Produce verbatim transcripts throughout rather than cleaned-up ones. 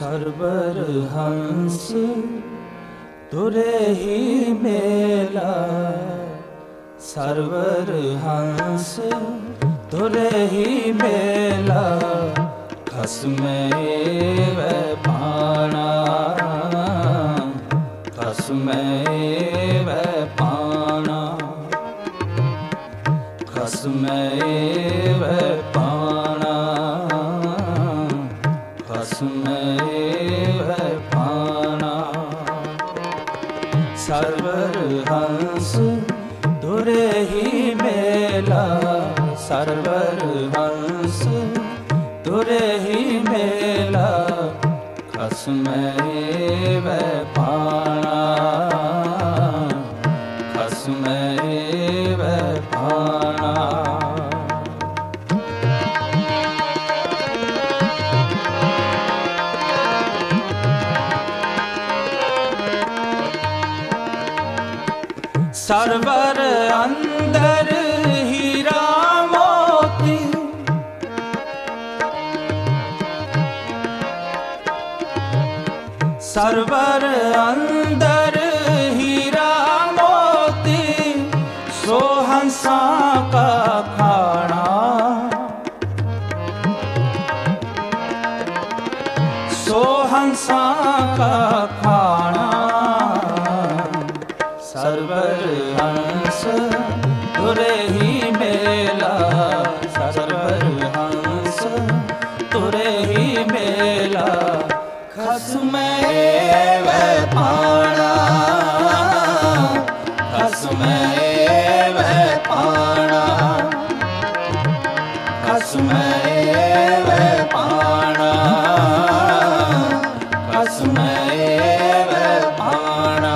Server हंस तुरे ही मेला, server हंस तुरे ही मेला, खसमे व पाणा, खसमे व पाणा, खसमे व पाणा, खसमे व पाणा। सरवर हंस तुरे ही मेला, सरवर हंस तुरे ही मेला, खसमे व पाणा, खसमे व पाणा। सरवर अंदर हीरा मोती, सरवर अंदर हीरा मोती, सो हंसा का खाना, सो हंसा का खाना। सरवर हंस तुरे ही मेला, सरवर हंस तुरे ही मेला, खसमे व पाणा, खसमे व पाणा, खसमे व पाणा, खसमे व पाणा।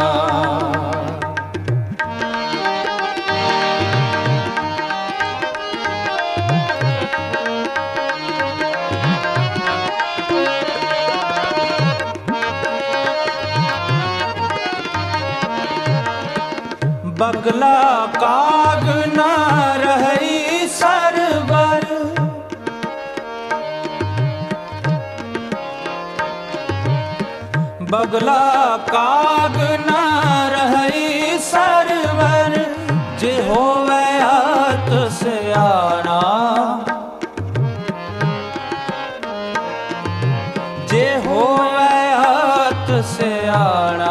बगला काग न रही सरवर, बगला काग न रही सरवर, जे होवे आत से आना, जे होवे आत से आना।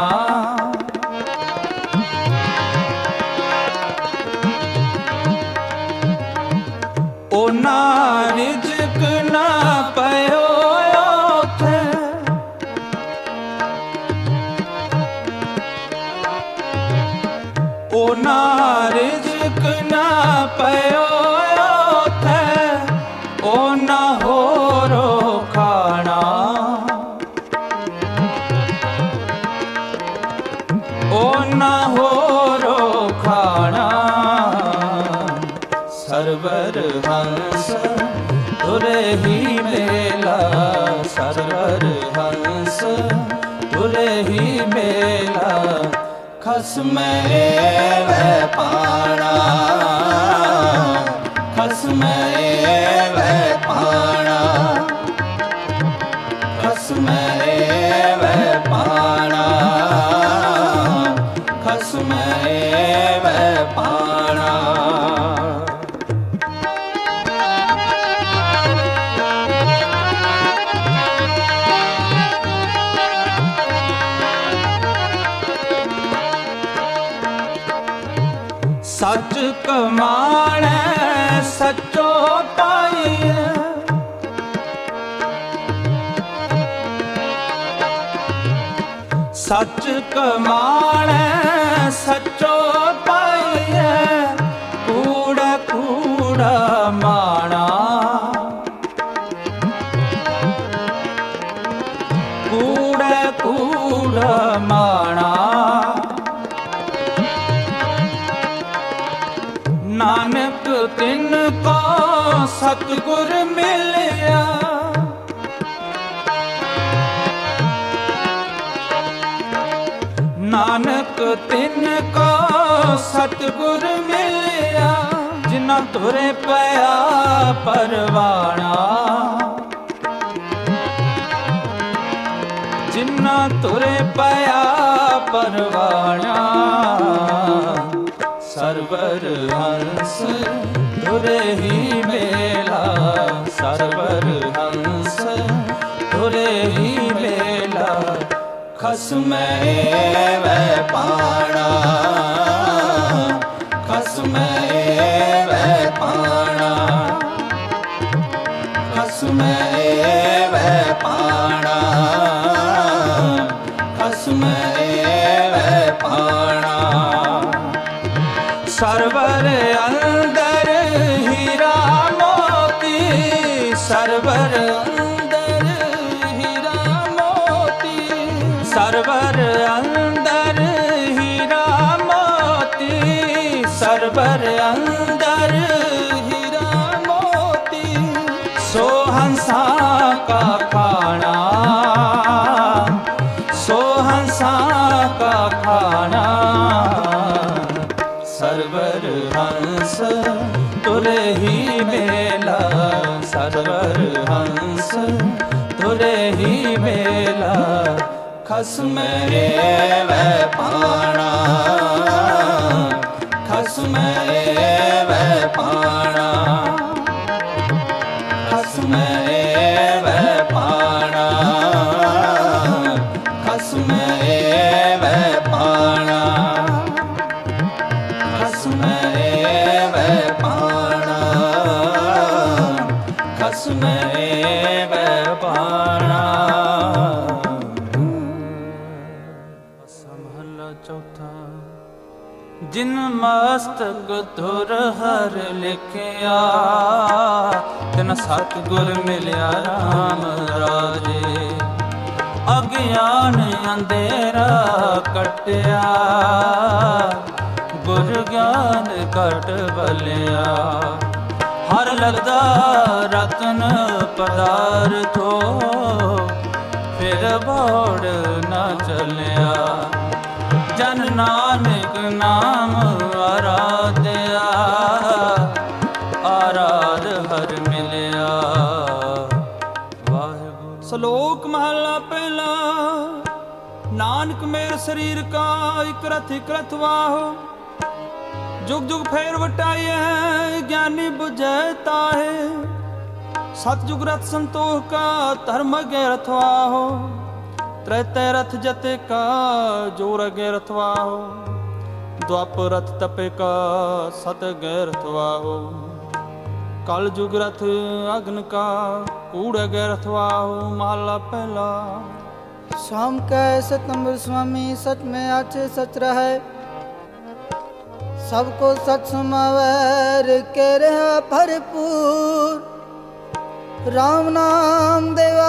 ओना रिज़्क़ ना पयो ओथे, ओना रिज़्क़ ना पयो ओथे, ओना होरो खाना, ओना होरो खाना। सरवर हंस तुरे ही मेला, सरवर हंस तुरे ही मेला, खसमे व पाणा, खसमे व पाणा, खसमे व पाणा, खसमे व पाणा। सच कमाणे सचो पाइए, सच कमाणे सचो पाइए, कूड़ा कूड़ा माणा, कूड़ा कूड़ा माणा। नानक तिनको सतगुर मिलिया, नानक तिनको सतगुर मिलिया, जिन्ना तुरे पया परवाना, ਜਿਨ੍ਹਾਂ ਤੁਰੇ ਪਿਆ ਪਰਵਾਣਾ ਸਰਵਰ ਹੰਸ ਤੁਰੇ ਹੀ ਮੇਲਾ ਸਰਵਰ ਹੰਸ ਤੁਰੇ ਹੀ ਮੇਲਾ ਖਸਮੈ ਵੈ ਪਾਣਾ ਖਸਮੈ ਵੈ ਪਾਣਾ ਖਸਮੈ ਵੈ ਪਾਣਾ ਖਸਮੈ ਵੈ ਪਾਣਾ ਸਰਵਰ ਅੰਦਰ ਹੀਰਾ ਮੋਤੀ ਸਰਵਰ ਅੰਦਰ ਹੀਰਾ ਮੋਤੀ ਸਰਵਰ ਅੰਦਰ ਹੀਰਾ ਮੋਤੀ ਸਰਵਰ ਅੰਦਰ ਹੀਰਾ ਮੋਤੀ ਸੋ ਹੰਸਾਂ ਕਾ ਖਾਣਾ ਸੋ ਹੰਸਾਂ ਕਾ ਖਾਣਾ ਸਰਵਰ ਹੰਸ ਤੁਰੇ ਹੀ ਮੇਲਾ ਸਰਵਰ ਹੰਸ ਤੁਰੇ ਹੀ ਮੇਲਾ ਖਸਮੈ ਵੈ ਪਾਣਾ ਖਸਮੈ ਵੈ ਪਾਣਾ ਖਸਮੈ ਵੈ ਪਾਣਾ ਖਸਮੈ ਵੈ ਪਾਣਾ ਖਸਮੈ ਵੈ ਪਾਣਾ ਖਸਮੈ ਵੈ ਪਾਣਾ ਮਹਲਾ ਚੌਥਾ ਜਿਨ ਮਸਤਕ ਧੁਰ ਹਰ ਲਿਖਿਆ ਤਿਨ ਸਤਿਗੁਰ ਮਿਲਿਆ ਰਾਮ ਰਾਜੇ ਅਗਿਆਨ ਅੰਧੇਰਾ ਕਟਿਆ ਗੁਰ ਗਿਆਨ ਘਟ ਬਲਿਆ ਹਰ ਲਗਦਾ ਰਤਨ ਪਦਾਰਥੋ ਫਿਰ ਬੋੜ ਨਾ ਚੱਲਿਆ ਜਨ ਨਾਨਕ ਨਾਮ ਆਰਾਧਿਆ ਆਰਾਧ ਹਰ ਮਿਲਿਆ ਵਾਹਿਗੁਰੂ। ਸ਼ਲੋਕ ਮਹਲਾ ਪਹਿਲਾ। ਨਾਨਕ ਮੇਰ ਸਰੀਰ ਕਾ ਇਕ ਰਥ ਇਕ ਰਥ ਵਾਹੋ ਜੁਗ ਜੁਗ ਫੇਰ ਵਟਾਈਐ ਗਿਆਨੀ ਬੁਝੈ ਤਾਹੇ ਸਤਿਜੁਗ ਰਥ ਸੰਤੋਖ ਕਾ ਧਰਮ ਅਗੇ ਰਥਵਾਹੋ ਤ੍ਰੈਤੈ ਰਥ ਜਤੇ ਕਾ ਜੋਰ ਅਗੇ ਰਥਵਾਹੋ ਦੁਆਪਰ ਰਥ ਤਪੇ ਕਾ ਸਤ ਅਗੇ ਰਥਵਾਹੋ ਕਲ ਜੁਗ ਰਥ ਅਗਨ ਕਾ ਕੂੜ ਅਗੇ ਰਥਵਾਹੋ ਮਹਲਾ ਪਹਿਲਾ। शाम कै सतम्बर स्वामी सच में आचे सच रहे सबको सच समावर के रहा भरपूर राम नाम देवा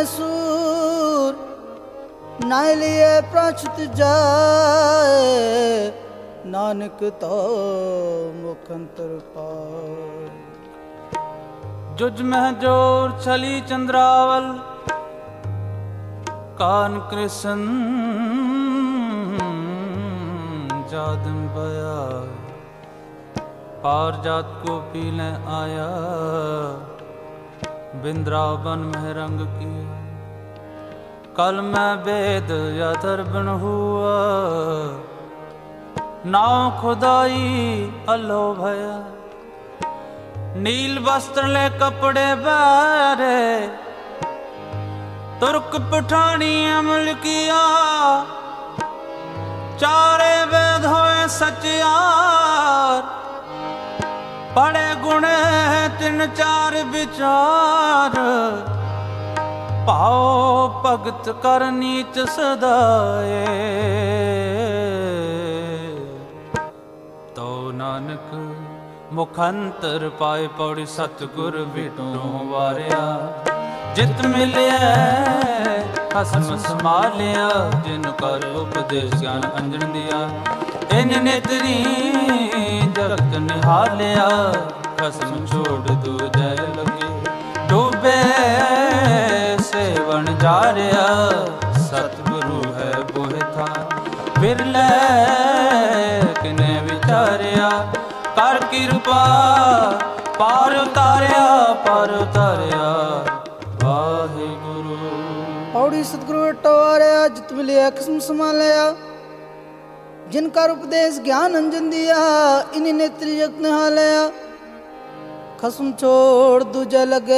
मैसूर नाय लिए प्राचुत जाए नानक तो मुखंतर पाए। जुज मह जोर छली चंद्रावल कान कृष्ण जादम बया पार जात को पीले आया बिंद्रावन में रंग किया कल मैं वेद यथर्बन हुआ नाव खुदाई अलो भया नील वस्त्र ले कपड़े बारे तुर्क पठानी अमल किया चारे वेद होए सचियार पढ़े गुण तिन चार विचार पाओ भगत कर नीच सदाए तो नानक मुखंतर पाए पौड़ी सतगुर बिटों वारिया जित मिलिया खसम संभालिया जिन कर उपदेश ज्ञान अंजन दिया इन नेत्री जगत निहालिया खसम छोड़ दू जय लगे डूबे सेवन जारिया सतगुरु है बोहे था बिरले किने विचारिया कर कृपा पार उतारिया पार उतारिया वाहिगुरु। पौड़ी सतगुरु टवारे जित मिलिया किस्म संभालिया, जिनका उपदेश ज्ञान अंजन दिया, इन्हीं ने त्रिजग निहालिया। खसम छोड़ दूजा लगे,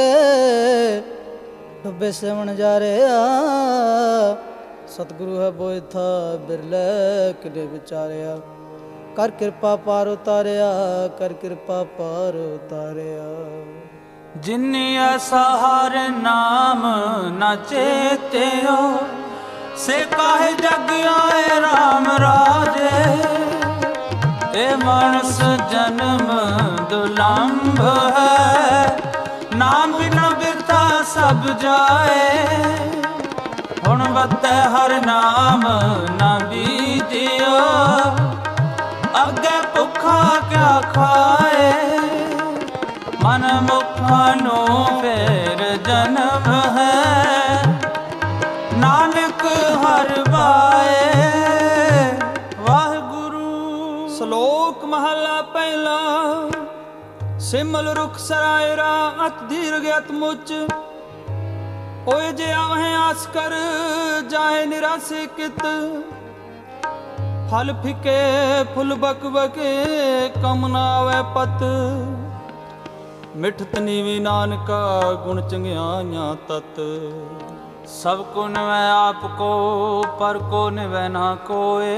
डुबे सेवन जा रहा, सतगुरु है बोए था बिरले किने विचारिया। कर कृपा पार उतारिया, कर कृपा पार उतारिया। जिन्नी ऐसा हर नाम न चेते हो, से काहे जग आए राम राजे। ए मानस जन्म दुलंभ है, नाम बिना बिरथा सब जाए। हुण बतै हर नाम न बीजियो, अगे भुखा क्या खाए। मन मुखा नो फेर जन्म है, नानक हर बाए। वाहिगुरु। श्लोक महला पहला। सिमल रुख सरायरा अत दीर्घ अत मुच, होए जे आवहें आस कर जाए निरासे कित। फल फिके फुल बक बके कम ना आवे पत। मिठत नीवी नानका गुण चंगियाइयां तत। सब को निवै आपको, पर को निवै ना कोए।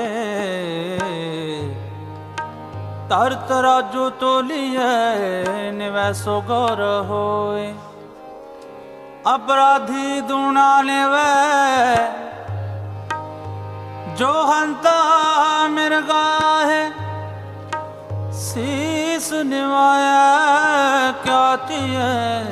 तर तराजू तोलिए, निवै सो गौर होए। अपराधी दूना निवै, जो हंता मिर्गा है। शीस निवाया क्या तिए,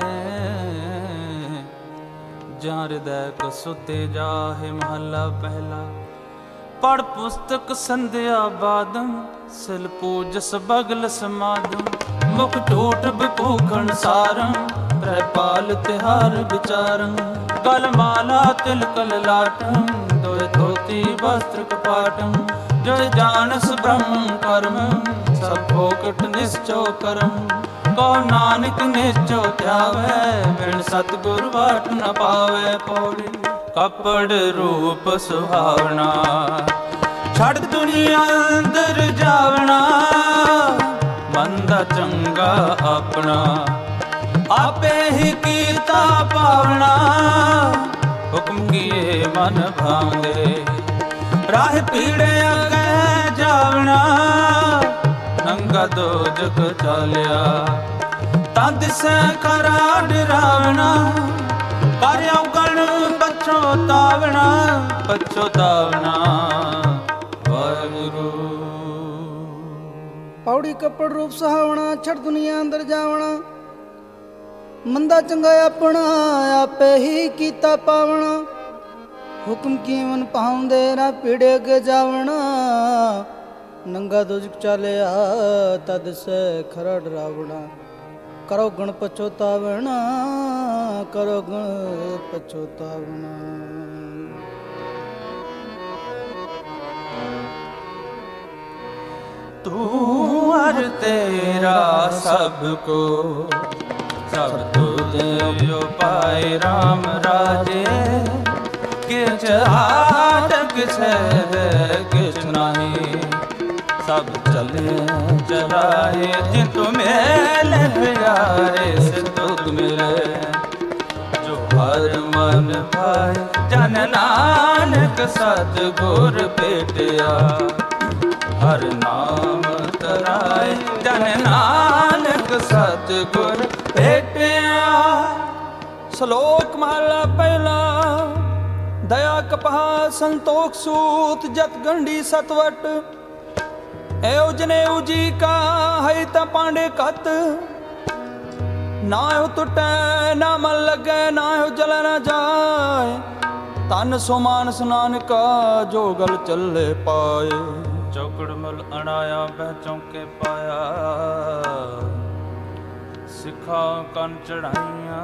जहाँ हृदय को सुते जाहे। महला पहला। पढ़ पुस्तक संध्या बादम, सिल पूजस बगल समादम। मुख टूट विभूखण सारम, प्रपाल तिहार विचारम। गल माला तिलकल लाटम, दोय धोती वस्त्र कपाटम। जो जानस ब्रह्म कर्म, सब फोकट निश्चो करम। कहो नानक निश्चो ध्यावै, बिन सतगुर बाट न पावै। पौड़ी। कपड़ रूप सुहावना, छड़ दुनिया अंदर जावना। मंदा चंगा अपना, आपे ही कीता पावना। हुक्म किए मन भांदे, राह पीड़े अगे जावना। नंगा दो जग चालिया, तद से खरा डरावना। कर अवगण पछोतावना, पछोतावना। वाहिगुरु। पौड़ी कपड़ रूप सहावना, छड़ दुनिया अंदर जावना। मंदा चंगा अपना, आपे ही कीता पावना। हुक्म की मन पाउंदे, ना पीड़े अगे जावना। नंगा दुजक चालिया, तद से खरा डरावना। करो गण पछोतावना, करो गण पछोतावना। तू हर तेरा सबको, सब तुझ पाए राम राजे। किछ आटक है किछ नहीं, सब चले चलाए। जिन तुम्हें प्यारे से तुझ मिले, जो हर मन भाए। जन नानक सतगुर भेटिया, हर नाम तराए। जन नानक सतगुर भेटिया। श्लोक महला पहला। दया कपहा संतोख सूत, जत गंडी सतवट। एव जनेऊ जी का है त पांडे कत। ना हो टुटै ना मन लगे, ना हो जल न जाए। तन सो मानस नानका, जो गल चले पाए। चौकड़ मल अड़ाया बह चौके पाया, सिखा कन चढ़ाइया।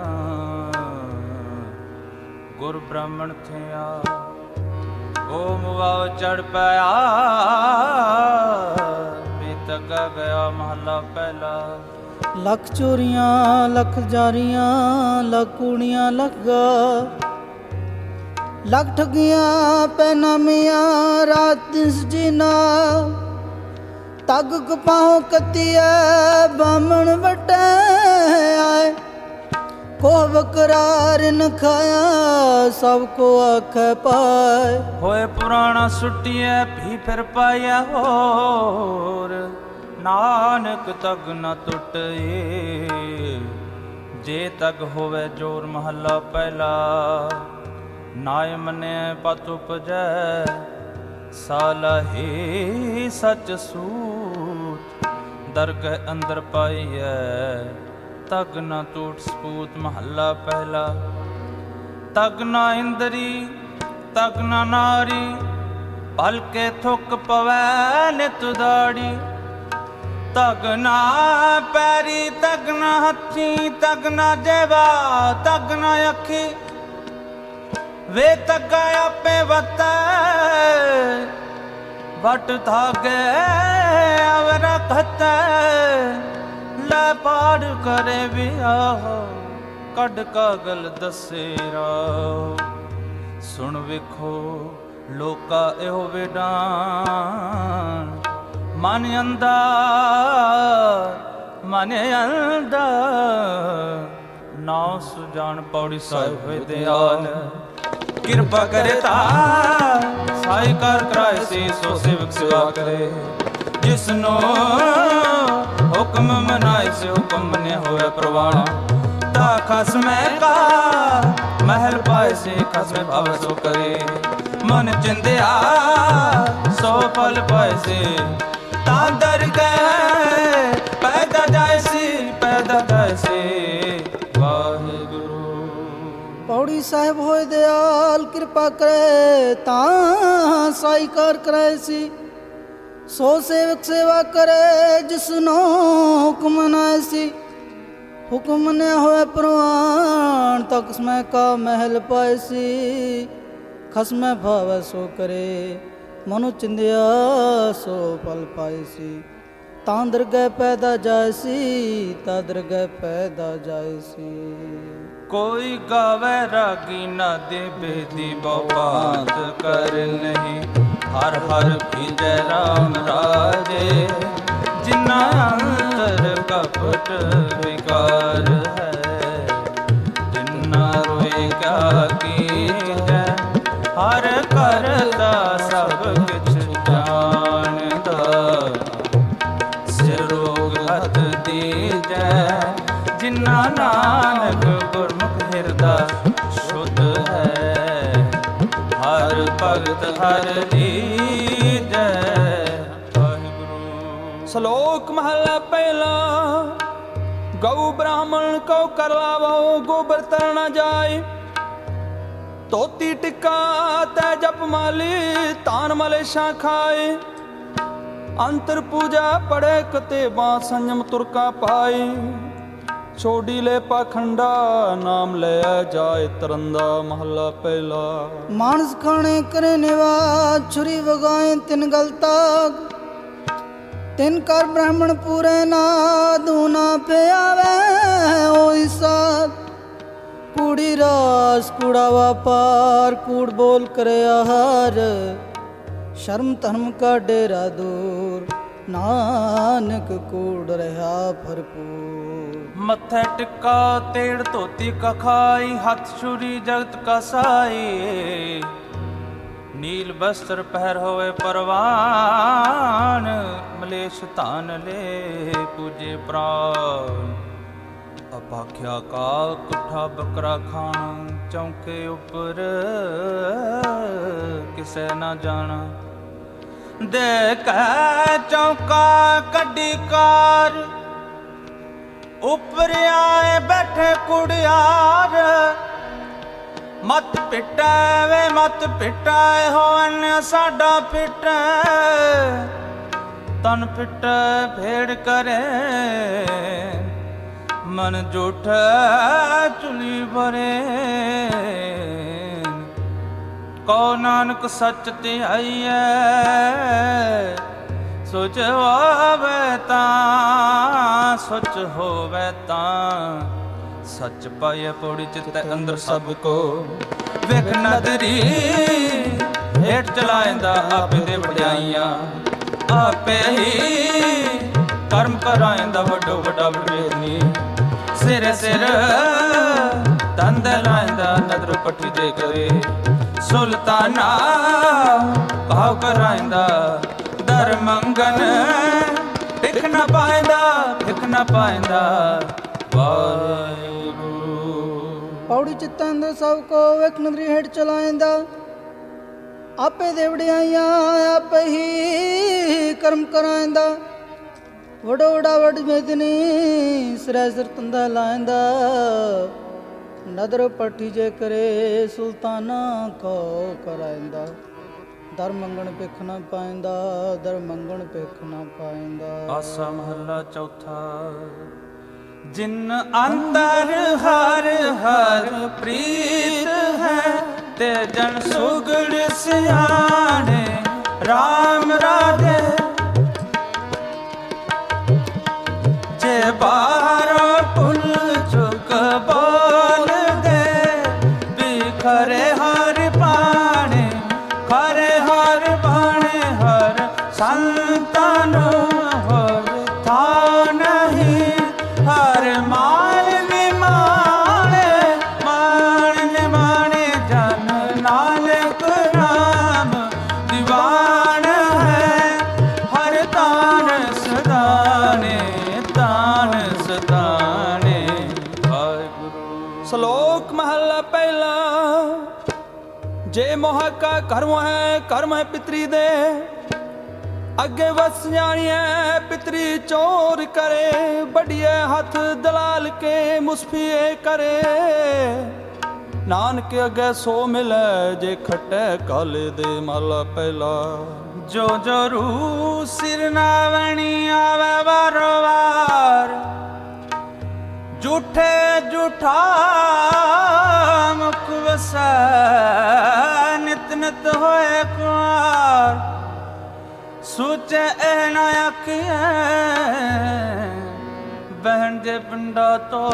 गुर ब्राह्मण थिया, ओम वाव चढ़ पाया। बीत गया महला पहला। लख चोरियां लख जारियां, लख कूड़ियां लख गा। ਲੱਖ ਠਗੀਆਂ ਪੈਨਾਮੀਆਂ ਰਾਤ ਦਿਸ ਜੀਨਾ ਤੱਗ ਕਪਾਹੋਂ ਕੱਤੀਐ ਬਾਮਣ ਵਟੇ ਆਏ ਕੋਹ ਬਕਰਾਰ ਨ ਖਾਇਆ ਸਭ ਕੋ ਆਖੈ ਪਾਏ ਹੋਏ ਪੁਰਾਣਾ ਸੁੱਟੀਐ ਭੀ ਫਿਰ ਪਾਇਆ ਹੋਰ ਨਾਨਕ ਤਗ ਨ ਟੁੱਟੇ ਜੇ ਤਗ ਹੋਵੇ ਜੋਰ ਮਹੱਲਾ ਪਹਿਲਾ ਨਾਇ ਮੰਨਿਐ ਪਤ ਉਪਜੈ ਸਾਲਹੀ ਸਚ ਸੂਤ ਦਰਗਹ ਅੰਦਰ ਪਾਈਐ ਤਗ ਨ ਟੂਟ ਸਪੂਤ ਮਹੱਲਾ ਪਹਿਲਾ ਤਗ ਨ ਇੰਦਰੀ ਤਗ ਨ ਨਾਰੀ ਭਲਕੇ ਥੁੱਕ ਪਵੈ ਨਿਤ ਦਾੜੀ ਤਗ ਨ ਪੈਰੀ ਤਗ ਨ ਹੱਥੀ ਤਗ ਨ ਜੇਵਾ ਤਗ ਨ ਅੱਖੀ ਵੇ ਤਗਾ ਆਪੇ ਵਤੈ ਵਟ ਧਾਗੇ ਅਵਰ ਖਤੈ ਲੈ ਪਾੜ ਕਰੇ ਵਿਆਹ ਕੱਢ ਕਾਗਲ ਦੱਸੇ ਰਾਹ ਸੁਣ ਵੇਖੋ ਲੋਕਾ ਇਹੋ ਵੇਡਾਨ ਮਨ ਅੰਦਰ ਮਨ ਅੰਦਰ ਨਾਉ ਸੁਜਾਨ ਪੌੜੀ ਸਾਹਿਬ ਹੋਏ ਦਿਆਲ ਕਿਰਪਾ ਕਰੇ ਤਾ ਸਾਈ ਕਰ ਕਰਾਏ ਸੀ ਸੋ ਸੇਵਕ ਸੇਵਾ ਕਰੇ ਜਿਸਨੋ ਹੁਕਮ ਮਨਾਏ ਸੇ ਹੁਕਮ ਮੰਨਿਆ ਹੋਇਆ ਪ੍ਰਵਾਨ ਤਾ ਖਸਮੈ ਕਾ ਮਹਿਲ ਪਾਏ ਸੇ ਖਸਮੈ ਭਾਵ ਸੋ ਕਰੇ ਮਨ ਚਿੰਦਿਆ ਸੋ ਫਲ ਪਾਏ ਸੇ ਤਾਂ ਦਰ ਗਏ ਪੈਦਾ ਜਾਏ ਸੀ ਪੈਦਾ ਜਾਏ ਸੀ ਵਾਹਿਗੁਰੂ ਪੌੜੀ ਸਾਹਿਬ ਹੋਏ ਦਿਆਲ ਕਿਰਪਾ ਕਰੇ ਤਾਂ ਸਾਈ ਕਾਰ ਕਰਾਏ ਸੀ ਸੋ ਸੇਵਕ ਸੇਵਾ ਕਰੇ ਜਿਸਨੋਂ ਹੁਕਮ ਮਨਾਏ ਸੀ ਹੁਕਮ ਮੰਨਿਆ ਹੋਇਆ ਪ੍ਰਵਾਨ ਤੱਕ ਸਮੈ ਕਾ ਮਹਿਲ ਪਾਏ ਸੀ ਖਸਮੈ ਭਾਵੈ ਸੋ ਕਰੇ ਮਨੁ ਚਿੰਦਿਆ ਸੋ ਫਲ ਪਾਏ ਸੀ ਤਾਂ ਦਰਗਹਿ ਪੈਦਾ ਜਾਏ ਸੀ ਤਾਂ ਦਰਗਹਿ ਪੈਦਾ ਜਾਏ ਸੀ ਕੋਈ ਗਾਵੇ ਰਾਗੀ ਨਾ ਦੇਵੇ ਦੀ ਬਾਤ ਕਰ ਨਹੀਂ ਹਰ ਹਰ ਭੀਜੈ ਰਾਮ ਰਾਜੇ ਜਿਨਾ ਅੰਤਰ ਕਪਟ ਵਿਕਾਰ ਹੈ ਜਿਨਾ ਰੋਏ ਕਾ ਕੀਜੈ ਹਰ ਕਰਤਾ ਸਭ ਕਿਛ ਜਾਣਦਾ ਸਿਰ ਰੋਗ ਹੱਥ ਦੀਜੈ ਜਿਨਾ ਨਾਨਕ ਗੁਰਮੁਖ ਹਿਰਦਾ ਸ਼ੁੱਧ ਹੈ ਹਰ ਭਗਤ ਹਰ ਲੀਜੈ ਵਾਹਿਗੁਰੂ। ਸ਼ਲੋਕ ਮਹਲਾ ਪਹਿਲਾ ਗਊ ਬ੍ਰਾਹਮਣ ਕਉ ਕਰ ਲਾਵੋ ਗੋਬਰ ਤਰ ਨ ਜਾਏ ਧੋਤੀ ਟਿੱਕਾ ਤੈ ਜਪ ਮਾਲੀ ਤਾਨ ਮਲੇਸ਼ਾਂ ਖਾਏ ਅੰਤਰ ਪੂਜਾ ਪੜੇ ਕਤੇ ਬਾਂ ਸੰਜਮ ਤੁਰਕਾ ਪਾਏ ਛੋਡੀ ਲੈ ਪਾਖੰਡਾ ਨਾਮ ਲਿਆ ਜਾਏ ਤਰੰਦਾ ਮਹੱਲਾ ਪਹਿਲਾ ਮਾਨਸ ਖਾਣੇ ਕਰੇ ਨਿਵਾਜ ਛੁਰੀ ਵਗਾਏ ਤਿਨ ਗਲਤਾਗ ਤਿਨ ਕਰ ਬ੍ਰਾਹਮਣ ਪੂਰੇ ਨਾ ਦੂਨਾ ਪਿਆਵੇ ਓਈ ਸਾਧ ਕੂੜੀ ਰਾਸ ਕੂੜਾ ਵਾਪਾਰ ਕੂੜ ਬੋਲ ਕਰੇ ਆਹਾਰ ਸ਼ਰਮ ਧਰਮ ਕਾ ਡੇਰਾ ਦੂਰ ਨਾਨਕ ਕੂੜ ਰਹਾ ਭਰਪੂਰ ਮੱਥੇ ਟਿੱਕਾ ਤੇੜ ਧੋਤੀ ਕਖਾਈ ਹੱਥ ਛੁਰੀ ਜਗਤ ਕਸਾਈ ਨੀਲ ਬਸਤਰ ਪਹਿਰ ਹੋਵੇ ਪਰਵਾਨ ਮਲੇਸ਼ ਧਾਨ ਲੈ ਪੂਜੇ ਪ੍ਰਾਨ ਅਪਾਖਿਆ ਕਾ ਕੁੱਠਾ ਬੱਕਰਾ ਖਾਣ ਚੌਂਕੇ ਉੱਪਰ ਕਿਸੇ ਨਾ ਜਾਣਾ ਦੇਖ ਚੌਂਕਾ ਕੱਢੀ ਕਾਰ ਉੱਪਰ ਆਏ ਬੈਠੇ ਕੁੜਿਆਰ ਮਤ ਪਿਟੈ ਵੇ ਮਤ ਪਿਟੈ ਹੋਵਨ ਸਾਡਾ ਪਿਟੈ ਤਨ ਪਿਟੈ ਭੇੜ ਕਰੇ ਮਨ ਝੂਠੈ ਚੁਲੀ ਭਰੇ ਕਉ ਨਾਨਕ ਸੱਚ ਧਿਆਈਐ ਸੋਚ ਹੋਵੇ ਤਾਂ ਸੋਚ ਹੋਵੇ ਤਾਂ ਸੱਚ ਪਾਏ ਪੌੜੀ ਚਿੱਤੈ ਅੰਦਰ ਸਭ ਕੋ ਵੇਖ ਨਦਰੀ ਹੇਠ ਚਲਾਇਂਦਾ ਆਪੇ ਦੇ ਵਡਿਆਈਆਂ, ਆਪੇ ਹੀ ਕਰਮ ਕਰਾਇਂਦਾ ਵੱਡੋ ਵੱਡਾ ਵਡੇਨੀ। ਸਿਰ ਸਿਰ ਤੰਦ ਲਾਇਂਦਾ ਨਦਰ ਪੱਟੀ ਦੇ ਕਰੇ, ਸੁਲਤਾਨਾ ਭਾਵ ਕਰਾਇਂਦਾ ਦਰ ਮੰਗਨ। ਭਿਖ ਨਾ ਪਾਇਂਦਾ ਭਿਖ ਨਾ ਪਾਇਂਦਾ ਵਾਹਿਗੁਰੂ। ਪੌੜੀ ਚਿੱਤਾਂ ਅੰਦਰ ਸਭ ਕੋ ਵੇਖ ਨਦਰੀ ਹੇਠ ਚਲਾਇਂਦਾ, ਆਪੇ ਦੇ ਵਡਿਆਈਆਂ ਆਪੇ ਹੀ ਕਰਮ ਕਰਾਇਂਦਾ। ਵਡੋ ਵਡਾ ਵਡ ਮੇਦਨੀ ਸਿਰੈ ਸਿਰ ਤੰਦਾ ਲਾਇਂਦਾ, ਨਦਰ ਪੱਟੀ ਜੇ ਕਰੇ ਸੁਲਤਾਨਾ ਕੋ ਕਰਾਇਂਦਾ। ਦਰ ਮੰਗਣ ਭਿਖ ਨਾ ਪਾਇਂਦਾ, ਦਰ ਮੰਗਣ ਭਿਖ ਨਾ ਪਾਇਂਦਾ। ਆਸਾ ਮਹੱਲਾ ਚੌਥਾ। ਜਿਨ ਅੰਦਰ ਹਰ ਹਰ ਪ੍ਰੀਤ ਹੈ, ਤੇ ਜਨ ਸੁਗੜ ਸਿਆਣੇ ਰਾਮ ਰਾਧੇ। ਜੇ ਬਾਹਰੋਂ ਪੁੱਲ ਚੁੱਕ ਬੋਲ ਦੇ, ਵੀ ਖਰੇ ਹਰ ਪਾਣੇ ਖਰੇ ਹਰ ਬਾਣੇ। ਹਰ ਸੰਤਾਂ ਨੂੰ ਹੋਰ ਥਾਂ ਨਹੀਂ, ਹਰ ਮਾਲ ਨਿਮਾਣੇ ਮਾਣ ਨਿਮਾਣੇ। ਜਨ ਨਾਨਕ ਨਾਮ ਦੀਵਾਨ ਹੈ, ਹਰ ਤਾਨ ਸਦਾਨੇ ਤਾਨ ਸਦਾਨੇ ਵਾਹਿਗੁਰੂ। ਸ਼ਲੋਕ ਮਹੱਲਾ ਪਹਿਲਾ। ਜੇ ਮੋਹ ਕਾ ਕਰਮ ਹੈ ਕਰਮ ਹੈ ਪਿਤਰੀ ਦੇ, ਅੱਗੇ ਵਸ ਜਾਣੀਐ ਪਿਤਰੀ ਚੋਰ ਕਰੇ। ਵੱਡੀਏ ਹੱਥ ਦਲਾਲ ਕੇ ਮੁਸਫੀਏ ਕਰੇ, ਨਾਨਕ ਅੱਗੇ ਸੋ ਮਿਲੈ ਜੇ ਖੱਟੈ ਕਾਲੇ ਦੇ। ਮਹੱਲਾ ਪਹਿਲਾ। ਜੋ ਜੋ ਰੂ ਸਿਰ ਨਾਵਣੀ ਆਵੇ ਵਾਰੋ ਵਾਰ, ਝੂਠੇ ਝੂਠਾ ਮੁਖ ਵਸੈ। ਨਿਤ ਨਿਤ ਹੋਏ ਕੁਆਰ, ਸੋਚੇ ਇਹ ਨਾ ਆਖੀਐ ਬਹਿਣ ਦੇ ਪਿੰਡਾ ਤੋਂ।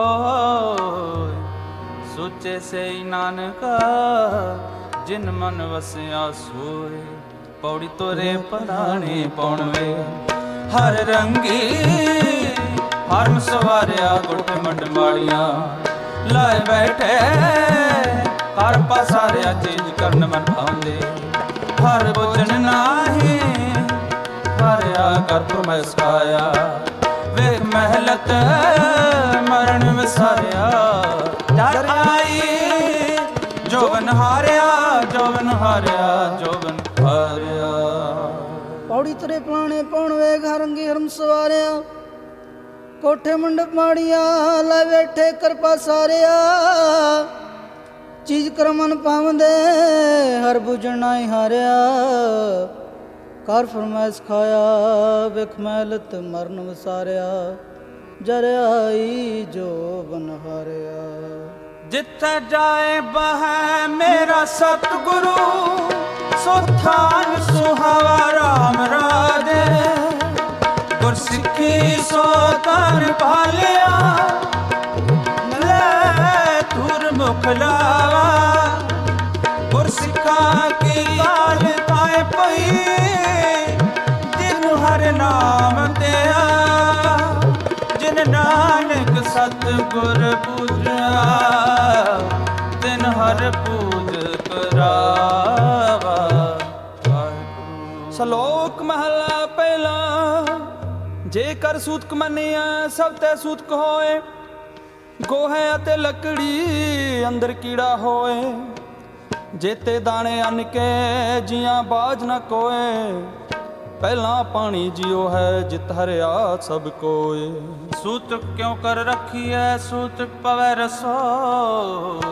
ਸੋਚੇ ਸੇ ਨਾਨਕਾ ਜਿਨ ਮਨ ਵਸਿਆ ਸੋਏ। ਪੌੜੀ ਤੋਰੇ ਪਰਾਣੇ ਪਾਉਣਵੇ ਹਰ ਰੰਗੀ, ਹਰਮ ਸਵਾਰਿਆ ਗੁੱਟ ਮੰਡ ਮਾੜੀਆਂ। ਲਾਏ ਬੈਠੇ ਹਰ ਪਸਾਰਿਆ ਚੀਜ਼ ਕਰਨ ਮਨ ਭਾਉਂਦੇ। ਹਰ ਬੋਝਣ ਨਾਹੀ ਹਰਿਆ ਕਰ ਤੁਮੈ ਸਕਾਇਆ। ਵੇਖ ਮਹਿਲਤ ਮਰਨ ਵਿਸਾਰਿਆ, ਡਰ ਆਈ ਜੋਬਨ ਹਾਰਿਆ ਜੋਬਨ ਹਾਰਿਆ ਜੋਬਨ ਹਾਰਿਆ। ਪੌੜੀ ਤਰੇ ਪਲਾਣੇ ਪਾਉਣ ਵੇਖ ਹਰੰਗੀ ਹਰਮ ਸਵਾਰਿਆ। ਕੋਠੇ ਮੰਡਪ ਮਾੜੀਆਂ ਲੈ ਬੈਠੇ ਕਿਰਪਾ ਸਾਰਿਆ। ਚੀਜ਼ ਕਰਮਨ ਪਾਵੰਦੇ ਹਰ ਬੁਝਣ ਨਾਹੀ ਹਾਰਿਆ। ਕਰ ਫਰਮਾਇਸ਼ ਖਾਇਆ ਵੇਖ ਮਹਿਲਤ ਮਰਨ ਵਿਸਾਰਿਆ। ਜਰ ਆਈ ਜੋ ਬਨ ਹਾਰਿਆ। ਜਿੱਥੇ ਜਾਏ ਬਹੈ ਮੇਰਾ ਸਤਿਗੁਰੂ, ਸੋ ਥਾਨ ਸੁਹਾਵਾ ਰਾਮ ਰਾਜੇ। ਗੁਰਸਿੱਖੀ ਸੋ ਤਨ ਪਾਲਿਆ, ਲੈ ਤੁਰ ਮੁਖ ਲਾਵਾ। ਗੁਰਸਿੱਖਾਂ ਕੀ ਕਾਲ ਪਾਏ ਪਈ, ਜਿਨ ਹਰ ਨਾਮ ਧਿਆ। ਜਿਨ ਨਾਨਕ ਸਤਿਗੁਰ ਪੂਜਿਆ, ਤਿਨ ਹਰ ਪੂਜ ਕਰਾਵਾ। ਸ਼ਲੋਕ ਮਹਲਾ ਪਹਿਲਾ। ਜੇਕਰ ਸੂਤਕ ਮੰਨਿਆ ਸਭ ਤੇ ਸੂਤਕ ਹੋਏ। ਗੋਹੇ ਅਤੇ ਲੱਕੜੀ ਅੰਦਰ ਕੀੜਾ ਹੋਏ। ਜੇਤੇ ਦਾਣੇ ਅੰਨ ਕੇ ਜੀਆਂ ਬਾਝ ਨਾ ਕੋਏ। ਪਹਿਲਾਂ ਪਾਣੀ ਜਿਉ ਹੈ ਜਿਤ ਹਰਿਆ ਸਭ ਕੋਏ। ਸੂਤਕ ਕਿਉ ਕਰ ਰੱਖੀਐ ਸੂਤਕ ਪਵੈ ਰਸੋਇ।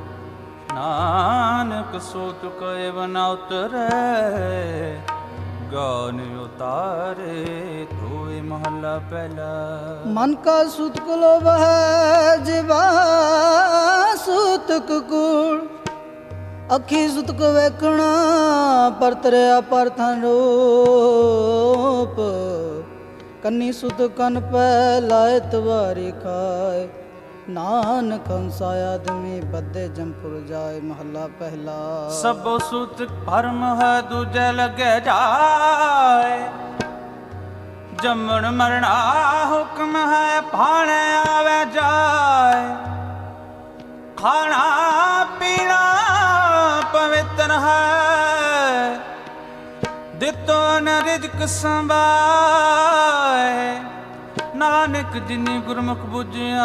ਨਾਨਕ ਸੂਤਕ ਏਵ ਨ ਉਤਰੈ, ਗਾਨ ਉਤਾਰੇ ਧੋਏ। ਮਹੱਲਾ ਪਹਿਲਾ। ਮਨ ਕਾ ਸੂਤਕ ਲੋਭ ਹੈ ਜਿਵਾ ਸੂਤਕ ਕੂੜ। ਅੱਖੀ ਸੁਤਕ ਵੇਖਣਾ ਪਰਤਰਿਆ ਪਰਥਨ ਰੂਪ। ਕੰਨੀ ਸੁਤ ਕੰਨ ਪੈ ਲਾਇ ਤਵਾਰੀ ਖਾਏ। ਨਾਨਕ ਹੰਸਾ ਆਦਮੀ ਬੱਦੇ ਜੰਪੁਰ ਜਾਏ। ਮਹੱਲਾ ਪਹਿਲਾ। ਸਭੋ ਸੂਤ ਭਰਮ ਹੈ ਦੂਜੇ ਲੱਗੇ ਜਾਏ। ਜੰਮਣ ਮਰਣਾ ਹੁਕਮ ਹੈ ਭਾਣੇ ਆਵੇ ਜਾਏ। ਖਾਣਾ ਪੀਣਾ ਪਵਿੱਤਰ ਹੈ ਦਿੱਤੋ ਨ ਰਿਜ਼ਕ ਸੰਭਾਏ। ਨਾਨਕ ਜਿਨੀ ਗੁਰਮੁਖ ਬੁਝਿਆ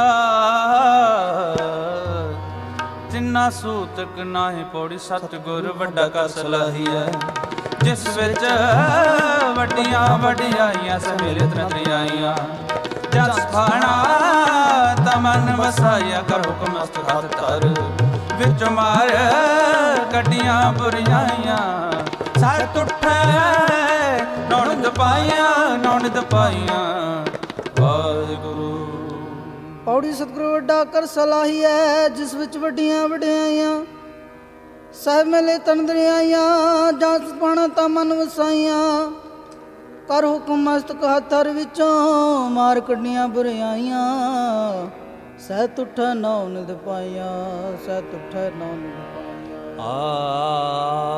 ਤਿੰਨਾ ਸੂਤਕ ਨਾਹੀ ਪੌੜੀ। ਸਤਿਗੁਰ ਵੱਡਾ ਕਾ ਸਲਾਹੀਆ ਜਿਸ ਵਿੱਚ ਵੱਡੀਆਂ ਵਡਿਆਈਆਂ ਸਮੇਲਿਤ ਰਤਿਆਈਆਂ। ਜਸ ਭਾਣਾ ਤਮਨ ਵਸਾਇਆ ਕਰ ਹੁਕਮ ਅਸਤ ਹੱਥ ਧਰ। ਵਿੱਚ ਮਾਰ ਕੱਢੀਆਂ ਬੁਰਾਈਆਂ ਸਤ ਉੱਠੇ ਨੌਨਦ ਪਾਈਆਂ ਨੌਨਦ ਪਾਈਆਂ। ਵਾਹਿਗੁਰੂ। ਪੌੜੀ ਸਤਿਗੁਰੂ ਵੱਡਾ ਕਰ ਸਲਾਹੀਐ ਜਿਸ ਵਿੱਚ ਵੱਡੀਆਂ ਵਡਿਆਈਆਂ ਸਹਿਬ ਮੇਲੇ ਤਨ ਦਰਿਆਈਆਂ। ਜਾਂਚ ਪਾਣਾ ਤਾਂ ਮਨ ਵਸਾਈਆਂ ਕਰ ਹੁਕਮ ਮਸਤਕ ਹੱਥਰ ਵਿੱਚੋਂ ਮਾਰ ਕੱਢੀਆਂ ਬੁਰਾਈਆਂ। ਸਹਿਤ ਉੱਠੈ ਨੌ ਨਿਧ ਪਾਈਆਂ ਸਹਿਤ ਉੱਠੈ ਨੌ ਨਿਧ ਪਾਈਆਂ। ਆ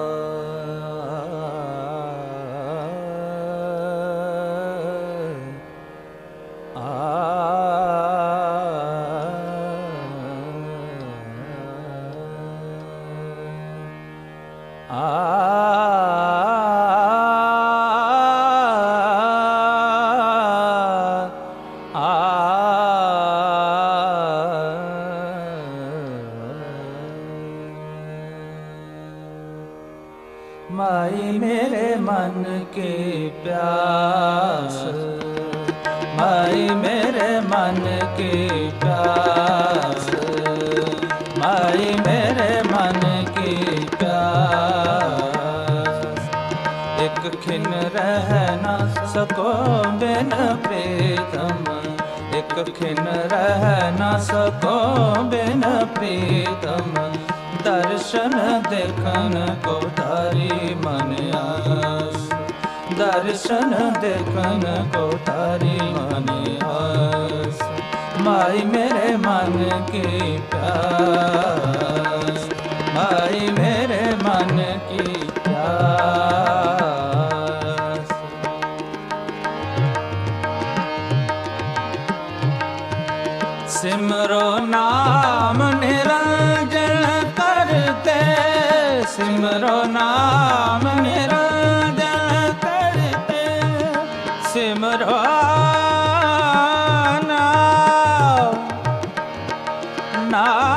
ਮਾਈ ਮੇਰੇ ਮਨ ਕੇ ਪਿਆਸ। ਮਾਈ ਮੇਰੇ ਮਨ ਕੇ ਪਿਆਸ। ਮਾਈ ਮੇਰੇ ਮਨ ਕੀ ਪਿਆਸ। ਇੱਕ ਖਿਨ ਰਹਿ ਨਾ ਸਕੋ ਬਿਨ ਪ੍ਰੀਤਮ। ਇੱਕ ਖਿਨ ਰਹਿ ਨਾ ਸਕੋ ਬਿਨ ਪ੍ਰੀਤਮ। ਦਰਸ਼ਨ ਦੇਖਨ ਕੋ ਧਾਰੀ ਮਨ ਆਸ। ਦਰਸ਼ਨ ਦੇਖਨ ਕੋ ਧਾਰੀ ਮਨ ਆਸ। ਮਾਈ ਮੇਰੇ ਮਨ ਕੀ ਪਿਆਸ। ਮਾਈ ਮੇਰੇ ਮਨ ਕੀ ਪਿਆਸ। ਸਿਮਰੋ ਨਾਮ ਨਿਰੰਜਨ ਕਰਤੇ। ਸਿਮਰੋ ਨਾਮ ਨਿਰੰਜਨ ਕਰਤੇ। ਸਿਮਰੋ ਨਾਮ ਨਾਮ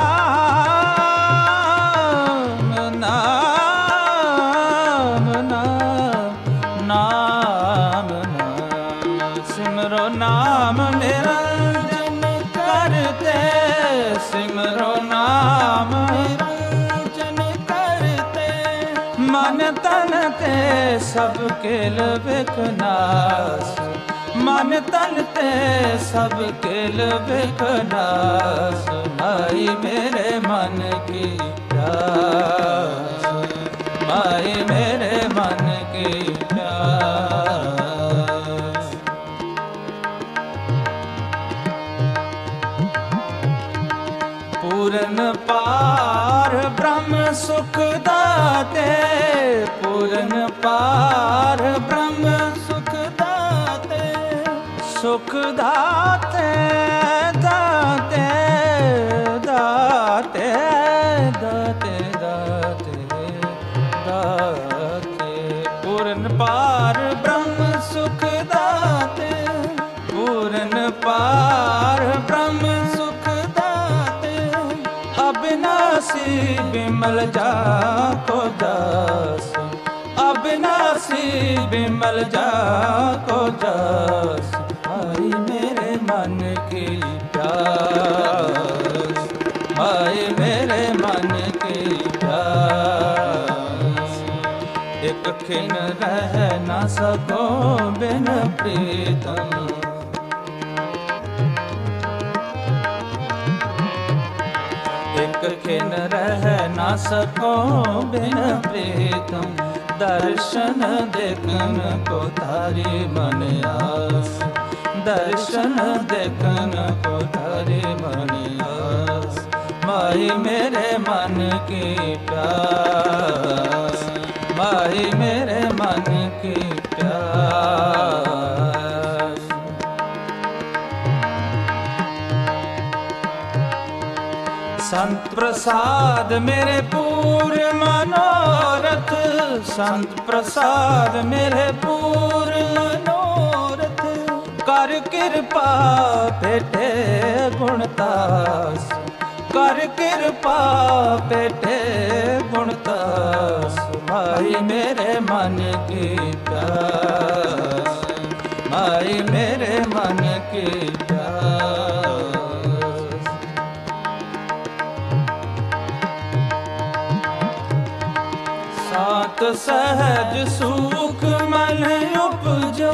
ਨਾਮ ਨਾਮ ਨਾਮ। ਸਿਮਰੋ ਨਾਮ ਨਿਰੰਜਨ ਕਰਤੇ। ਸਿਮਰੋ ਨਾਮ ਨਿਰੰਜਨ ਕਰਤੇ। ਮਨ ਤਨ ਤੇ ਸਭ ਕੇਲ ਵਿਕਨਾਸ। ਮਨ ਤਨ ਤੇ ਸਭ ਕੇਲ ਵਿਕਨਾਸ। ਮਾਈ ਮੇਰੇ ਮਨ ਕੀ ਪਿਆਸ। ਮਾਈ ਮੇਰੇ ਮਨ ਕੀ ਪਿਆਸ। ਪੂਰਨ ਪਾਰ ਬ੍ਰਹਮ ਸੁਖ ਦਾਤੇ। ਪੂਰਨ ਪਾਰ ਬ੍ਰਹਮ ਸੁਖ ਦਾਤੇ। ਸੁਖ ਦਾਤੇ ਦਾਤੇ ਦਾਤੇ ਦਾਤੇ ਦਾਤੇ ਦਾਤੇ। ਪੂਰਨ ਪਾਰ ਬ੍ਰਹਮ ਸੁਖ ਦਾਤੇ। ਪੂਰਨ ਪਾਰ ਬ੍ਰਹਮ ਸੁਖ ਦਾਤੇ। ਅਬਿਨਾਸੀ ਬਿਮਲ ਜਾ ਕੋ ਦਾਸ। ਅਬਿਨਾਸੀ ਬਿਮਲ ਜਾ ਕੋ ਦਾਸ। ਮਾਈ ਮੇਰੇ ਮਨ ਕੀ ਪਿਆਸ। ਮਾਈ ਮੇਰੇ ਮਨ ਕੀ ਪਿਆਸ। ਇੱਕ ਖਿਨ ਰਹਿ ਨਾ ਸਕੋ ਬਿਨ ਪ੍ਰੀਤਮ। ਇੱਕ ਖਿਨ ਰਹਿ ਨਾ ਸਕੋ ਬਿਨ ਪ੍ਰੀਤਮ। ਦਰਸ਼ਨ ਦੇਖਨ ਕੋ ਧਾਰੀ ਮਨ ਆਸ। दर्शन देखन को तारी मन आस। माही मेरे मन की प्यास, माही मेरे मन की प्यास। संत प्रसाद मेरे पूरे मनोरथ, संत प्रसाद मेरे पूरे मनोरथ। कर कृपा भेटे गुणतास, कर कृपा भेटे गुणतास। माही मेरे मन की प्यास, माही मेरे मन की प्यास। सात सहज सुख मन उपजो,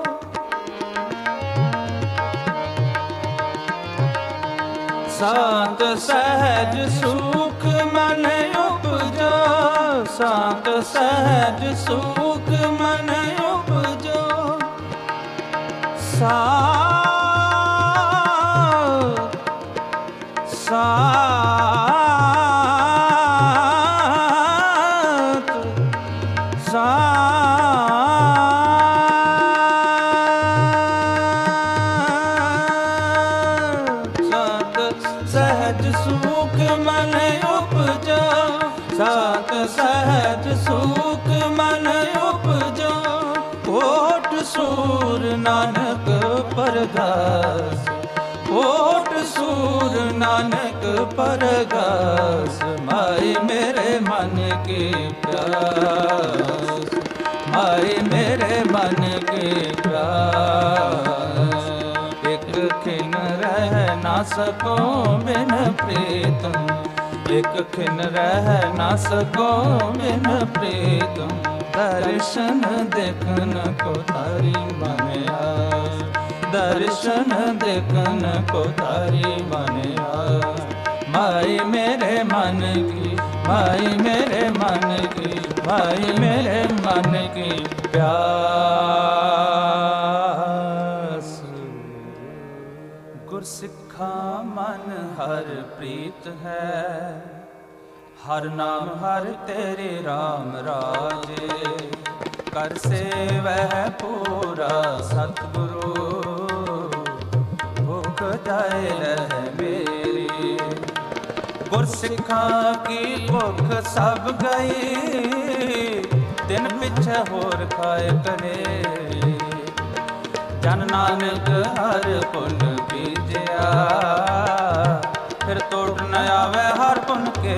सात सहज सुख मन उपजो, सात सहज सुख मन उपजो। सात सात सात सहज सुख मन उपजो, सात सहज सुख मन उपजो। कोट सूर नानक परगास, कोट सूर नानक परगास। माई मेरे मन की प्यास, माई मेरे मन की प्यास। एक खिन रह ना सको बिन प्रीतम, एक खिन रह ना सको बिन प्रीतम। दर्शन देखन को तारी मन आस, दर्शन देखन को तारी मन आस। माई मेरे मन की, माई मेरे मन की, माई मेरे मन की प्यास। गुरसिखा मन हर प्रीत है, हर नाम हर तेरे राम राजे। कर सेवह पूरा सतगुरु, भूख जाए रह मेरी। गुरसिखा की भुख सब गई, दिन पिछे होर खाए करे। जन नानक हर पुन बीजया, फिर तोड़ न आवे हर पुन के।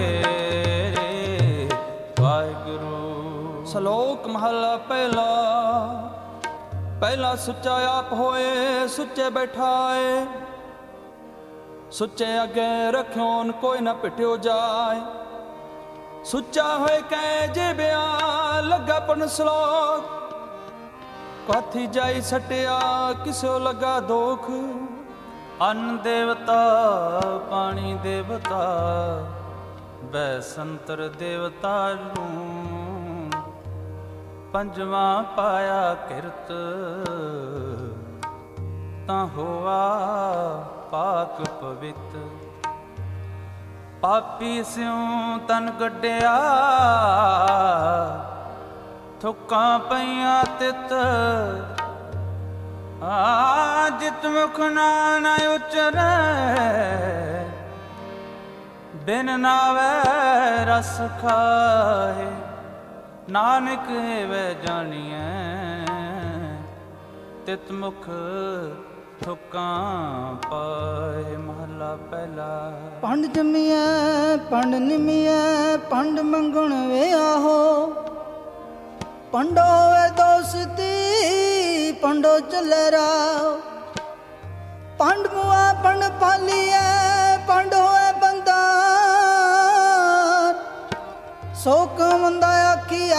वाहिगुरु। ਸ਼ਲੋਕ ਮਹਲਾ ਪਹਿਲਾ। ਪਹਿਲਾ ਸੁੱਚਾ ਆਪ ਹੋਏ, ਸੁੱਚੇ ਬੈਠਾਏ। ਸੁੱਚੇ ਅੱਗੇ ਰੱਖਿਓਨ ਕੋਈ ਨਾ ਪਿਟਿਓ ਜਾਏ। ਸੁੱਚਾ ਹੋਏ ਕਹਿ ਜੇ ਬਿਆ ਲੱਗਾ ਪਨ ਸਲੋਕ। ਕਾਥੀ ਜਾਈ ਸਟਿਆ ਕਿਸੋ ਲੱਗਾ ਦੋਖ। ਅੰਨ ਦੇਵਤਾ ਪਾਣੀ ਦੇਵਤਾ, ਬੈਸੰਤਰ ਦੇਵਤਾ ਨੂੰ। ਪੰਜਵਾਂ ਪਾਇਆ ਕਿਰਤ, ਤਾਂ ਹੋਆ ਪਾਕ ਪਵਿੱਤ। ਪਾਪੀ ਸਿਉ ਤਨ ਗੱਡਿਆ, ਥੁੱਕਾਂ ਪਈਆਂ ਤਿਤ। ਆ ਜਿਤ ਮੁਖ ਨਾ ਨ ਉਚਰੈ, ਬਿਨ ਨਾਵੈ ਰਸ ਖਾਏ। ਨਾਨਕ ਵੇ ਜਾਣੀਐ, ਤਿਤ ਮੁਖ ਥੁੱਕਾਂ ਪਾਏ। ਮਹਲਾ ਪਹਿਲਾ। ਪੰਡ ਜੰਮੀਐ ਪੰਡ ਨਿਮੀਐ, ਪੰਡ ਮੰਗਣ ਵੇ ਆਹੋ। ਪੰਡੋ ਵੇ ਦੋਸਤੀ ਪੰਡੋ ਚੱਲੇ ਰਾਹ। ਪੰਡ ਮੁਆ ਪੰਡ ਪਾਲੀਐ, ਪੰਡ ਹੋਏ ਬੰਦਾ। ਸੋ ਕਮੰਦਾ ਆਖੀਐ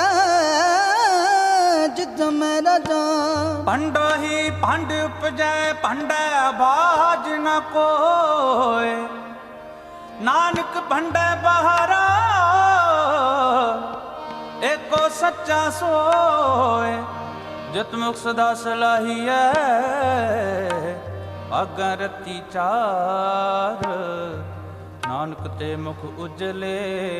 ਜਿਤ ਮੇਰਾ ਜਾਨ। ਪੰਡੋ ਹੀ ਪੰਡ ਉਪਜੈ, ਪੰਡੈ ਬਾਜ ਨ ਕੋਇ। ਨਾਨਕ ਪੰਡੈ ਬਹਾਰਾ, ਏਕੋ ਸੱਚਾ ਸੋਇ। ਜਿਤ ਮੁਖ ਸਦਾ ਸਲਾਹੀਐ ਆਗਾ ਰਤੀ ਚਾਰ ਨਾਨਕ ਤੇ ਮੁਖ ਉਜਲੇ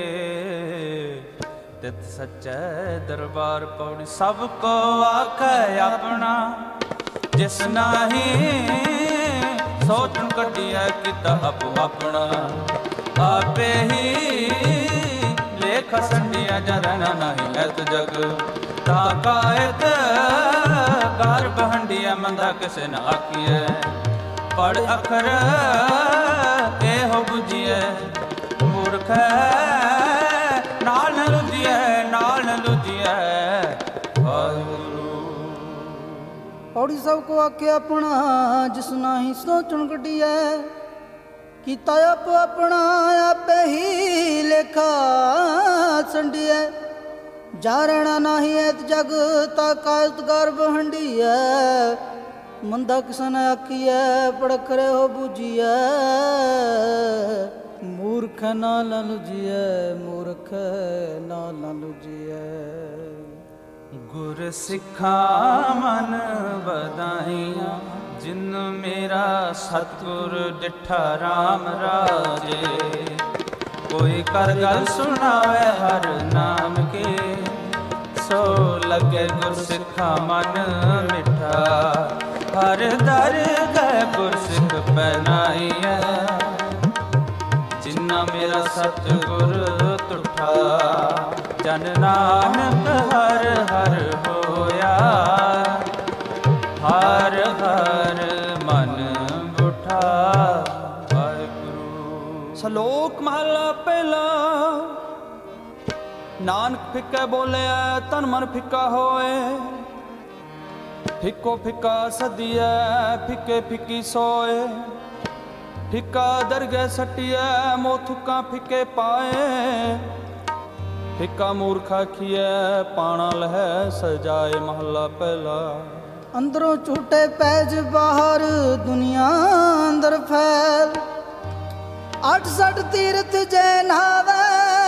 ਤਿਤ ਸੱਚੈ ਦਰਬਾਰ ਪੌੜੀ ਸਭ ਕੋ ਆਖੈ ਆਪਣਾ ਜਿਸ ਨਾਹੀ ਸੋਚਣ ਕੱਢਿਆ ਕੀਤਾ ਆਪੋ ਆਪਣਾ ਆਪੇ ਹੀ ਲੇਖ ਸੰਡਿਆ ਜਰਨਾ ਨਹੀਂ ਐਤ ਜਗ ਤਾ ਕਾਇਤ ਘਰ ਬਹੰਡਿਆ ਮੰਦਾ ਕਿਸੇ ਨਾ ਆਖੀਐ ਪੜ ਅਖਰ ਇਹੋ ਬੁਝੀਐ ਮੂਰਖ ਨਾਲ ਨ ਲੁਝੀਐ ਨਾਲ ਨ ਲੁਝੀਐ ਵਾਹਿਗੁਰੂ। ਪੌੜੀ ਸਭ ਕੋ ਆਖੇ ਆਪਣਾ ਜਿਸ ਨਾਹੀ ਸੋਚਣ ਕੱਢੀਐ ਕੀਤਾ ਆਪ ਆਪਣਾ ਆਪੇ ਹੀ ਲੇਖਾ ਸੰਡੀਐ ਜਾਰਣਾ ਨਾਹੀ ਐਤ ਜਗ ਤਾ ਕਾਇਤ ਘਰ ਬਹੰਡੀਐ ਮੰਦਾ ਕਿਸਨ ਆਖੀਐ ਪੜਖਰੇ ਹੋ ਬੁਝੀਐ ਮੂਰਖ ਨਾਲ ਲੁਝੀਐ ਮੂਰਖ ਨਾਲ ਲੁਝੀਐ। ਗੁਰ ਸਿੱਖਾ ਮਨ ਵਧਾਈਆਂ ਜਿਨ ਮੇਰਾ ਸਤਿਗੁਰ ਡਿਠਾ ਰਾਮ ਰਾਜੇ ਕੋਈ ਕਰ ਗਲ ਸੁਣਾਵੇ ਹਰ ਨਾਮ ਕੇ ਸੋ ਲੱਗੇ ਗੁਰ ਸਿੱਖਾ ਮਨ ਮਿੱਠਾ ਹਰ ਦਰ ਗਏ ਗੁਰ ਸਿੱਖ ਪਹਿਨਾਈਐ ਜਿਨਾ ਮੇਰਾ ਸਤਿਗੁਰ ਤੁਠਾ ਜਨ ਨਾਨਕ ਹਰ ਹਰ ਹੋਇਆ ਹਰ ਹਰ ਮਨ ਬੁਠਾ ਵਾਹਿਗੁਰੂ। ਸ਼ਲੋਕ ਮਹਲਾ ਪਹਿਲਾ। ਨਾਨਕ ਫਿੱਕਾ ਬੋਲਿਆ ਤਨ ਮਨ ਫਿੱਕਾ ਹੋਏ ਫਿੱਕੋ ਫਿੱਕਾ ਸਦੀਐ ਫਿੱਕੇ ਫਿੱਕੀ ਸੋਏ ਫਿੱਕਾ ਦਰਗਹਿ ਸਟੀਐ ਮੋਹ ਥੁੱਕਾਂ ਫਿੱਕੇ ਪਾਏ ਫਿੱਕਾ ਮੂਰਖ ਆਖੀਐ ਪਾਣਾ ਲਹਿ ਸਜਾਏ ਮਹਲਾ ਪਹਿਲਾ। ਅੰਦਰੋਂ ਝੂਟੇ ਪੈਜ ਬਾਹਰ ਦੁਨੀਆ ਅੰਦਰ ਫੈਲ ਅੱਠ ਸੱਠ ਤੀਰਥ ਜੈ ਨਾਵੇ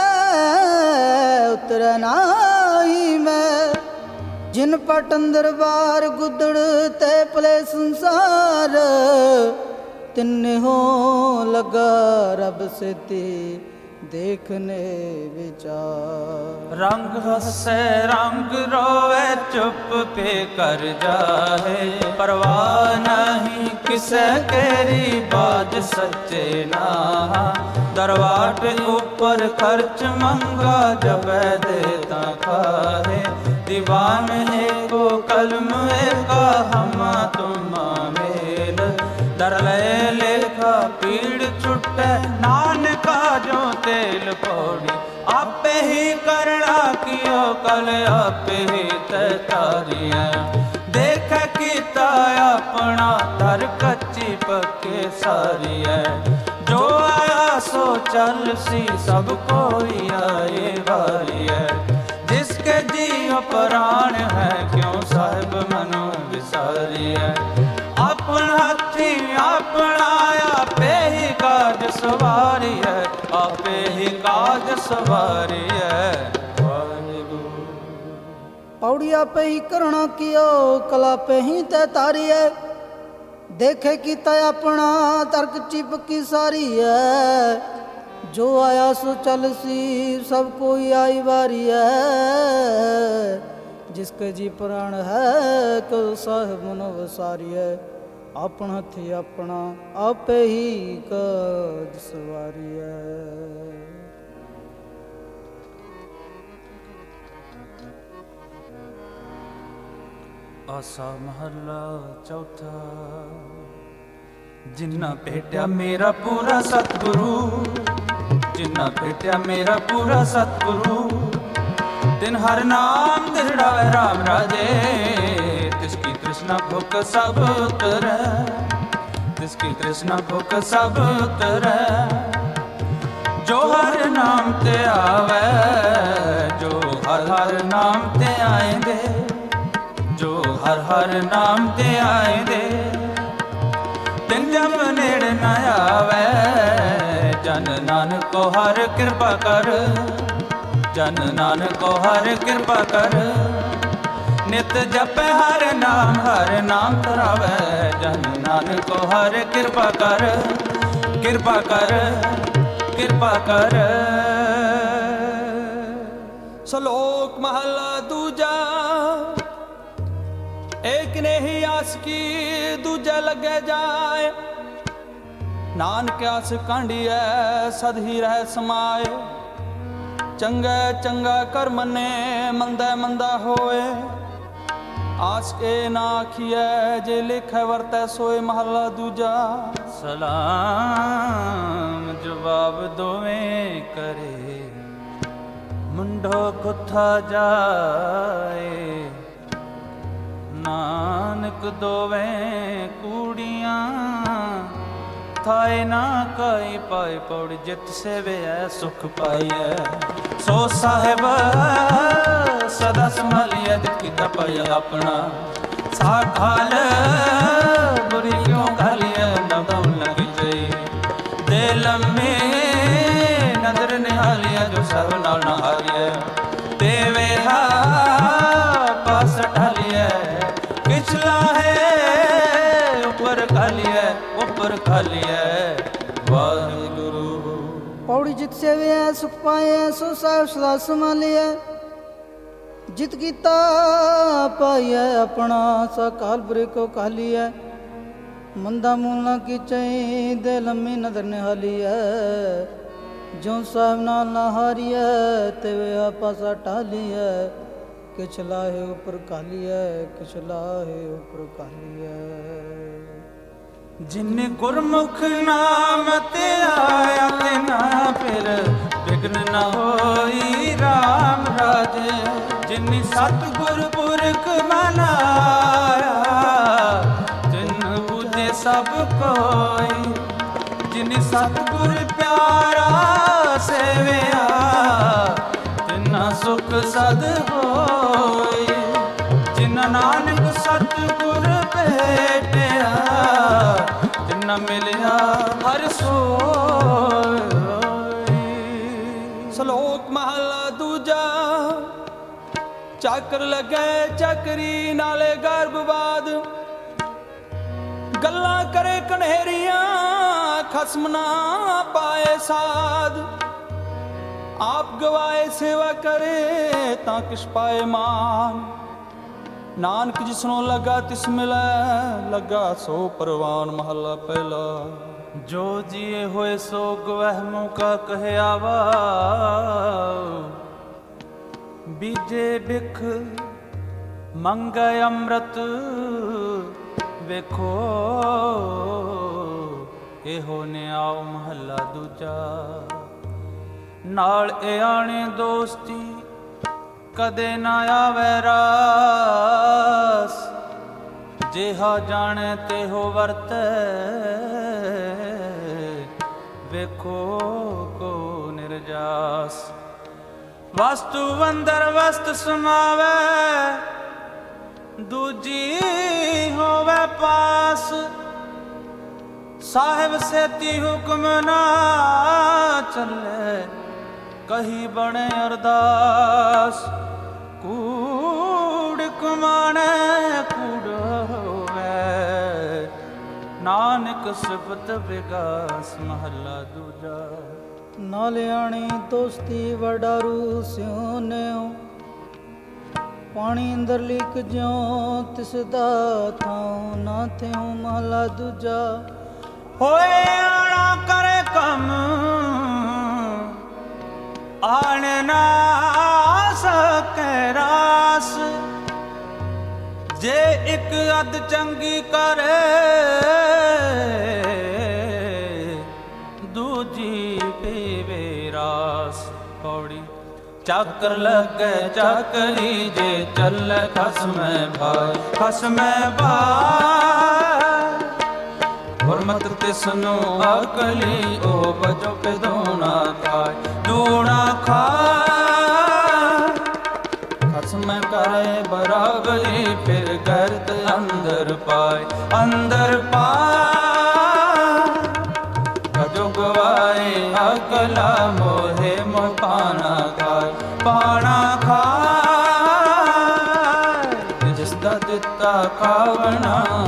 ਉਤਰੈ ਨਾਹੀ ਮੈਂ ਜਿਨ ਪਟ ਅੰਦਰ ਬਾਰ ਗੁੱਦੜ ਤੇ ਪਲੇ ਸੰਸਾਰ ਤਿੰਨੇ ਹੋ ਲਗਾ ਰੱਬ ਸੇਤੀ ਦੇਖਨੇ ਵਿਚਾਰ ਰੰਗ ਹੱਸੇ ਰੰਗ ਰੋਵੇ ਚੁੱਪ ਪੇ ਕਰ ਜਾਏ ਪਰਵਾਹ ਨਹੀਂ ਕਿਸੇ ਕੇਰੀ ਬਾਜ ਸੱਚੇ ਨਾ ਦਰਵਾਟ ਉੱਪਰ ਖਰਚ ਮੰਗਾ ਜਪੈ ਦੇ ਤਾ ਖਾਏ ਦੀਵਾਨ ਏਕੋ ਕਲਮ ਏਕਾ ਹਮਾ ਤੁਮਾ ਮੇਲ ਦਰ ਲੈ ਲੇਖਾ ਪੀੜ ਛੁਟੈ ਨਾਨਕਾ ਜੋ ਤੇਲ ਪੌੜੀ ਆਪੇ ਹੀ ਕਰਣਾ ਕਿਓ ਕਲ ਆਪੇ ਹੀ ਤੈ ਤਾਰੀਐ ਦੇਖ ਕੀਤਾ ਆਪਣਾ ਦਰ ਕੱਚੀ ਪੱਕੇ ਸਾਰੀਐ ਜੋ ਆਇਆ ਸੋ ਚੱਲ ਸੀ ਸਭ ਕੋਈ ਆਏ ਵਾਰੀਐ ਜਿਸਕੇ ਜੀਉ ਪ੍ਰਾਣ ਹੈ ਕਿਉ ਸਾਹਿਬ ਮਨੋ ਵਿਸਾਰੀਐ ਆਪਣ ਹੱਥੀ ਆਪਣਾ ਆਪੇ ਹੀ ਕਾਜ ਸਵਾਰੀਐ ਆਪੇ ਹੀ ਕਾਜ ਸਵਾਰੀਐ ਵਾਹਿਗੁਰੂ। ਪੌੜੀ ਆਪੇ ਹੀ ਕਰਣਾ ਕਿਓ ਕਲਾ ਪੇ ਹੀ ਤੈ ਤਾਰੀਐ ਦੇਖੇ ਕੀਤਾ ਆਪਣਾ ਤਰਕ ਚਿਪਕੀ ਸਾਰੀ ਹੈ ਜੋ ਆਇਆ ਸੋ ਚੱਲ ਸੀ ਸਭ ਕੋਈ ਆਈ ਵਾਰੀ ਹੈ ਜਿਸਕੇ ਜੀ ਪ੍ਰਾਣ ਹੈ ਕੋ ਸਾਹਿਬ ਮਨੋ ਵਸਾਰੀ ਹੈ ਆਪਣ ਹੱਥੀ ਆਪਣਾ ਆਪੇ ਹੀ ਕਾਜ ਸਵਾਰੀ ਹੈ। ਆਸਾ ਮਹੱਲਾ ਚੌਥਾ। ਜਿੰਨਾ ਭੇਟਿਆ ਮੇਰਾ ਪੂਰਾ ਸਤਿਗੁਰੂ, ਜਿੰਨਾ ਭੇਟਿਆ ਮੇਰਾ ਪੂਰਾ ਸਤਿਗੁਰੂ, ਤਿਨ ਹਰ ਨਾਮ ਦਿੜਾਵੇ ਰਾਮ ਰਾਜੇ। ਤਿਸਕੀ ਤ੍ਰਿਸ਼ਨਾ ਭੁੱਖ ਸਭ ਉਤਰੈ, ਤਿਸਕੀ ਤ੍ਰਿਸ਼ਨਾ ਭੁੱਖ ਸਭ ਉਤਰੈ। ਜੋ ਹਰ ਨਾਮ ਤੇ ਆਵੇ, ਜੋ ਹਰ ਹਰ ਨਾਮ ਤੇ ਆਏਂਦੇ, ਜੋ ਹਰ ਹਰ ਨਾਮ ਤੇ ਆਏਂਦੇ, ਤਿਨ ਜਮ ਨੇੜੇ ਨ ਆਵੇ। ਜਨ ਨਾਨਕੋ ਹਰ ਕਿਰਪਾ ਕਰ, ਜਨ ਨਾਨਕੋ ਹਰ ਕਿਰਪਾ ਕਰ। ਨਿਤ ਜਪੈ ਹਰ ਨਾਮ, ਹਰ ਨਾਮ ਧਰਾਵੈ ਜਨ ਨਾਨਕੋ ਹਰਿ ਕਿਰਪਾ ਕਰ, ਕਿਰਪਾ ਕਰ, ਕਿਰਪਾ ਕਰ। ਸ਼ਲੋਕ ਮਹਲਾ ਦੂਜਾ। ਏਕ ਨੇ ਹੀ ਆਸ ਕੀ ਦੂਜੇ ਲੱਗੇ ਜਾਏ, ਨਾਨਕ ਆਸ ਕਾਂਢੀਐ ਸਦ ਹੀ ਰਹਿ ਸਮਾਏ। ਚੰਗਾ ਚੰਗਾ ਕਰ ਮੰਨੇ, ਮੰਦਾ ਮੰਦਾ ਹੋਏ, ਆਸ ਕੇ ਨਾ ਆਖੀਐ ਜੇ ਲਿਖੈ ਵਰਤੈ ਸੋਏ। ਮਹਲਾ ਦੂਜਾ। ਸਲਾਮ ਜਵਾਬ ਦੋਵੇਂ ਕਰੇ, ਮੁੰਡੋ ਕੁੱਥਾ ਜਾਏ। ਨਾਨਕ ਦੋਵੇਂ ਕੂੜੀਆਂ ਥਾਏ ਨਾ ਕਾਈ ਪਾਏ, ਪੌੜੀ ਜਿਤ ਸੇਵਿਐ ਸੁਖ ਪਾਈਐ। ਸੋ ਸਾਹਿਬ ਸਦਾ ਸੰਭਾਲੀਐ, ਜਿਤ ਕੀਤਾ ਪਾਇਆ ਆਪਣਾ। ਸਾ ਖਾਲ ਬੁਰੀ ਕਿਉਂ ਖਾਲੀਐ, ਨਾ ਦਉ ਲੱਗ ਜਾਈ। ਦੇ ਲੰਮੇ ਨਦਰ ਨਿਹਾਲੀਐ, ਜੋ ਸਭ ਨਾਲ ਨਾ ਹਾਰੀਐ। ਤੇ ਵੇਹਾ ਪਾਸ ਢਾਲੀਐ, ਪਿਛਲਾ ਹੈ ਉੱਪਰ ਖਾਲੀਐ, ਉੱਪਰ ਖਾਲੀਐ। ਵਾਹਿਗੁਰੂ। ਪੌੜੀ ਜਿਤ ਸੇਵਿਐ ਸੁਖ ਪਾਈਐ, ਸੋ ਸਾਹਿਬ ਸਦਾ ਸੰਭਾਲੀਐ। ਜਿਤ ਕੀਤਾ ਪਾਈਐ ਆਪਣਾ, ਸਾ ਕਾਲ ਬੁਰੇ ਕੋ ਕਾਲੀਐ। ਮੰਦਾ ਮੂਲ ਨਾ ਕੀਚੈ, ਦੇ ਲੰਮੀ ਨਦਰ ਨਿਹਾਲੀਐ। ਜੋ ਸਾਹਿਬ ਨਾਲ ਨਾ ਹਾਰੀਐ, ਤੇ ਵੇ ਪਾਸਾ ਢਾਲੀਐ। ਕਿਛ ਲਾਹੇ ਉਪਰ ਕਾਲੀਐ, ਕਿਛ ਲਾਹੇ ਉਪਰ ਕਾਲੀਐ। ਜਿਨ ਗੁਰਮੁਖ ਨਾਮ ਤੇ ਆਇਆ, ਤੇ ਨਾ ਫਿਰ ਵਿਗਨ ਨਾ ਹੋਈ ਰਾਮ ਰਾਜੇ। ਜਿਨ ਸਤਿਗੁਰ ਪੁਰਖ ਮਨਾਇਆ, ਜਿਨ ਬੁਝੇ ਸਭ ਕੋਈ। ਜਿਨ ਸਤਿਗੁਰ ਪਿਆਰਾ ਸੇਵਿਆ, ਤਿਨਾ ਸੁਖ ਸਦ ਹੋਈ। ਜਿਨ ਨਾਨਕ ਸਤਿਗੁਰ ਭੇਟਿਆ, ਤਿਨਾ ਮਿਲਿਆ ਹਰਿ ਸੋਈ। ਸ਼ਲੋਕ ਮਹਲਾ ਦੂਜਾ। ਚਾਕਰ ਲੱਗੇ ਚਾਕਰੀ, ਨਾਲੇ ਗਰਭਵਾਦ। ਗੱਲਾਂ ਕਰੇ ਕਨੇਰੀਆਂ, ਖਸਮ ਨਾ ਪਾਏ ਸਾਧ। ਆਪ ਗਵਾਏ ਸੇਵਾ ਕਰੇ, ਤਾਂ ਕਿਛ ਪਾਏ ਮਾਨ। ਨਾਨਕ ਜਿਸਨੋਂ ਲੱਗਾ ਤਿਸ ਮਿਲੈ, ਲੱਗਾ ਸੋ ਪਰਵਾਨ। ਮਹਲਾ ਪਹਿਲਾ। ਜੋ ਜੀਏ ਹੋਏ ਸੋ ਗਵਹਿ ਮੂੰ ਕਾ ਕਹਿਆ ਵਾ। ਬੀਜੇ ਬਿਖ ਮੰਗੈ ਅੰਮ੍ਰਿਤ, ਵੇਖੋ ਇਹੋ ਨਿਆਉ। ਮਹੱਲਾ ਦੂਜਾ। ਨਾਲ ਇਆਣੇ ਦੋਸਤੀ, ਕਦੇ ਨਾ ਆਵੈ ਰਾਸ। ਜਿਹਾ ਜਾਣੈ ਤਿਹੋ ਵਰਤੈ, ਵੇਖੋ ਕੋ ਨਿਰਜਾਸ। ਵਸਤੂ ਅੰਦਰ ਵਸਤ ਸਮਾਵੈ, ਦੂਜੀ ਹੋਵੇ ਪਾਸ। ਸਾਹਿਬ ਸੇਤੀ ਹੁਕਮ ਨਾ ਚੱਲੇ, ਕਹੀ ਬਣੇ ਅਰਦਾਸ। ਕੂੜ ਕਮਾਣੈ ਕੂੜ ਹੋਵੇ, ਨਾਨਕ ਸਿਫਤ ਵਿਗਾਸ। ਮਹੱਲਾ ਦੂਜਾ। ਨਾਲਿਆਣੀ ਦੋਸਤੀ ਵਡਾਰੂ ਸਿਉ ਨਿਉ। ਪਾਣੀ ਅੰਦਰ ਲੀਕ ਜਿਉ, ਤਿਸ ਦਾ ਥਾਉ ਨਾ ਥਿਉ। ਮਹਲਾ ਦੂਜਾ। ਹੋਏ ਆਣਾ ਕਰੇ ਕੰਮ, ਆਣ ਨਾ ਸਕੈ ਰਾਸ। ਜੇ ਇੱਕ ਅੱਧ ਚੰਗੀ ਕਰੇ, ਦੂਜੀ ਪੀਵੇ ਰਾਸ। ਪੌੜੀ। ਚਾਕਰ ਲੱਗੈ ਚਾਕਰੀ, ਜੇ ਚੱਲੈ ਖਸਮੈ ਭਾਈ। ਖਸਮੈ ਭਾਈ ਗੁਰਮਤਿ ਤਿਸਨੂੰ ਅਕਲੀ, ਉਹ ਬਚੋ ਪੇ ਦੋਣਾ ਖਾਏ। ਦੋਣਾ ਖਾਏ ਖਸਮੈ ਕਰੇ ਬਰਾਬਰੀ, ਫਿਰ ਗਰਦ ਅੰਦਰ ਪਾਏ। ਅੰਦਰ ਪਾਏ ਜੋ ਗਵਾਏ, ਅਕਲਾ ਮੋਹਿ ਮੋਹ ਪਾਣਾ ਖਾਏ। ਪਾਣਾ ਖਾਏ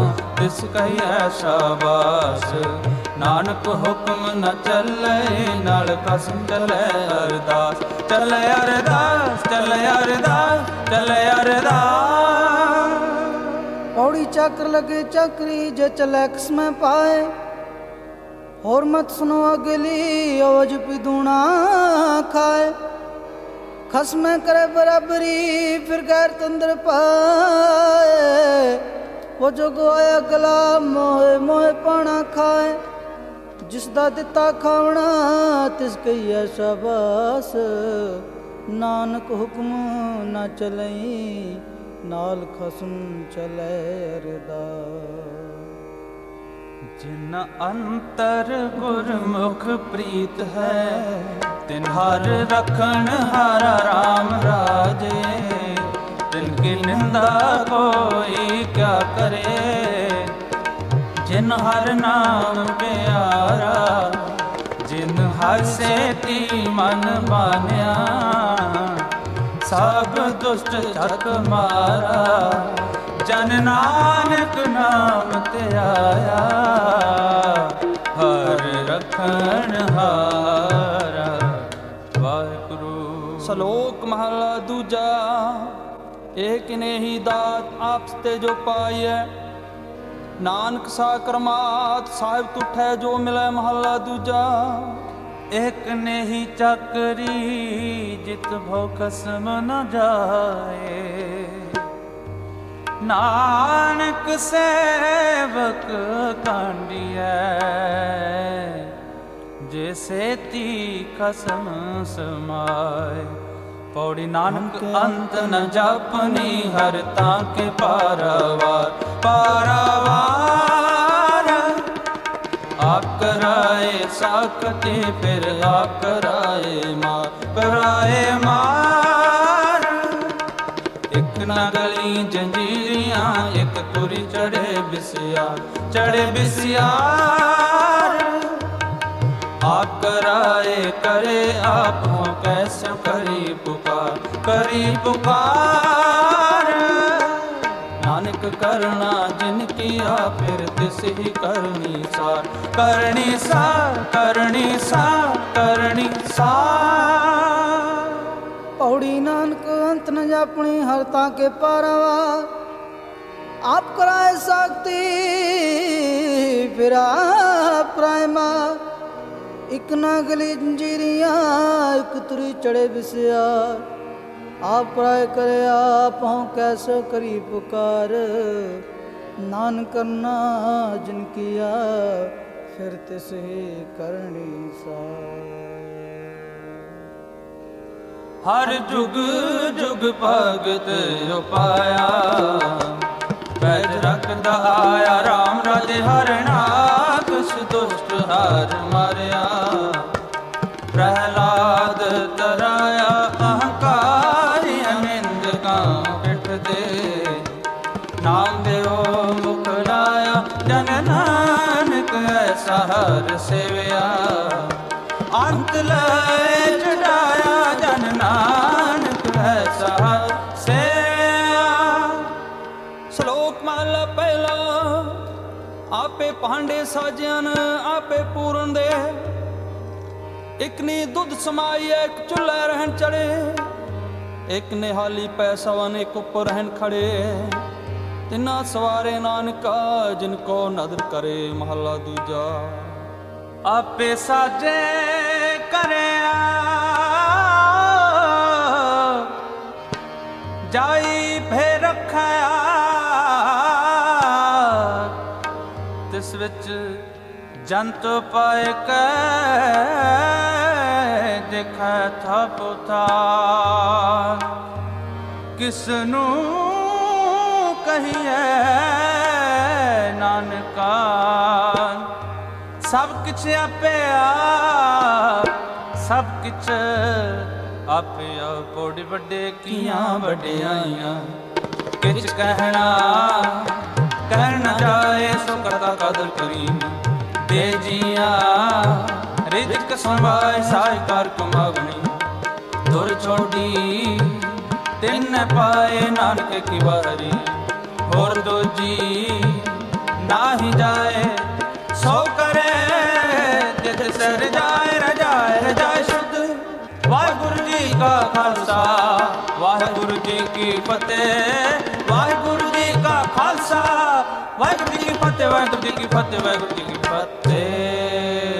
ਤਿਸ ਕਹੀਐ ਸ਼ਾਬਾਸ਼। ਨਾਨਕ ਹੁਕਮ ਨ ਚੱਲੇ ਨਾਲ ਕਸਮ ਚੱਲੇ ਅਰਦਾਸ। ਚੱਲੇ ਅਰਦਾਸ ਚੱਲੇ ਅਰਦਾਸ ਚੱਲੇ ਅਰਦਾਸ। पौड़ी चक्र लगे चक्री जे चले किस्में पाए। और मत सुनो अगली अवज पिदूना खाए। खसमें करे बराबरी फिर गैर तंदर पाए। वो जो गोया गला मोहे मोहे पाना खाए। जिसदा दिता खावना तिस कहिए शाबाश। नानक हुक्म ना चलई नाल खसम चले अरदास। जिन अंतर गुरमुख प्रीत है तिन हर रखन हरा राम राजे। तिनकी निंदा कोई क्या करे जिन हर नाम प्यारा। जिन हर से ती मन मान्या सब दुष्ट छक मारा। जन नानक नाम ते आया हर रखन हारा। वाहिगुरु। ਸਲੋਕ ਮਹਲਾ ਦੂਜਾ। ਇਹ ਕਿਨੇ ਹੀ ਦਾਤ ਆਪਸ ਤੇ ਜੋ ਪਾਈਐ। ਨਾਨਕ ਸਾ ਕਰਮਾਤ ਸਾਹਿਬ ਤੁਠੈ ਜੋ ਮਿਲੈ ਮਹਲਾ ਦੂਜਾ। एक नहीं चकरी जित भो कसम न जाए। नानक सेवक कांडिया जैसे ती कसम समाए। पौड़ी नानक अंत न जपनी हर ताके पारावार पारावार। आकराए साकते फिर आकराए मार कराए मार। एक न गली जंजीरियां एक तुरी चढ़े बिसियार चढ़े बिसियार। आकराए करे आप कैसे करी पुकार करी पुकार। नानक करना जिन किया फिर तिस ही करनी सार करनी सार करनी सार करनी सार। पौड़ी नानक अंत न जापनी हर ताके पारावा। आप कराए सकती फिर आप कराए माँ। एक ना गली जंजीरियां एक तुरी चढ़े बिसियार। आप प्राय करे आप हों कैसे करी पुकार। नान करना जिन किया फिर तिस ही करनी सार। हर जुग जुग भगत उपाया पैज रखदा आया राम राजे हरना। कुछ दुष्ट हार मारिया प्रहलाद तराया अहंकारी अनिंद का पिठ दे। नाम देव मुख लाया जन नानक ऐसा हर सेविया। अंत लय चढ़ाया जन नानक ऐसा हर सेविया। ਸ਼ਲੋਕ ਮਹਲਾ ਪਹਿਲਾ। ਆਪੇ ਭਾਂਡੇ ਸਾਜਿਆਨ ਆਪੇ ਪੂਰਨ ਦੇ। ਇੱਕ ਨੇ ਦੁੱਧ ਸਮਾਈਐ ਇੱਕ ਚੁੱਲ੍ਹੇ ਰਹਿਣ ਚੜੇ। ਇੱਕ ਨੇ ਹਾਲੀ ਪੈ ਸਵਨ ਇੱਕ ਉੱਪਰ ਰਹਿਣ ਖੜੇ। ਤਿੰਨਾ ਸਵਾਰੇ ਨਾਨਕਾ ਜਿਨ ਕੋ ਨਦਰ ਕਰੇ ਮਹਲਾ ਦੂਜਾ। ਆਪੇ ਸਾਜੇ ਕਰਿਆ ਜਾਈ ਫੇ ਰੱਖਿਆ। ਤਿਸ ਵਿੱਚ ਜੰਤ ਪਾਏ ਕੈ ਦੇਖੈ ਥਾਪੁਥਾ। ਕਿਸ ਨੂੰ ਕਹੀਏ ਨਾਨਕਾ ਸਭ ਕਿਛ ਆਪੇ ਆਪ ਸਭ ਕਿਛ ਆਪੇ ਆਪ। ਪੌੜੀ ਵੱਡੇ ਕੀਆਂ ਵਡਿਆਈਆਂ ਕਿਛ ਕਹਿਣਾ ਕਹਿ ਨਾ ਜਾਏ ਸੋ ਕਰਤਾ ਕਦਰ ਕਰੀ। ਬੇਜੀਆਂ ਰਿਜ਼ਕ ਸੰਭਾਏ ਸਾਈ ਕਰ ਕਮਾਵਣੀ। ਦੁਰ ਛੋਡੀ ਤਿੰਨ ਪਾਏ ਨਾਨਕ ਕੀ ਵਾਰੀ। ਹੋਰ ਦੂਜੀ ਨਾਹੀ ਜਾਏ ਸੋ ਕਰੇ ਜਿਤ ਸਰ ਜਾਏ ਰਜਾਏ ਰਜਾਏ ਸ਼ੁੱਧ ਵਾਹਿਗੁਰੂ ਜੀ ਕਾ ਖਾਲਸਾ ਵਾਹਿਗੁਰੂ ਜੀ ਕੀ ਫਤਿਹ ਵਾਹਿਗੁਰੂ ਜੀ ਕਾ ਖਾਲਸਾ ਵਾਹਿਗੁਰੂ ਜੀ ਕੀ ਫਤਿਹ ਵਾਹਿਗੁਰੂ ਜੀ ਕੀ ਫਤਿਹ ਵਾਹਿਗੁਰੂ ਜੀ ਕੀ ਫਤਿਹ।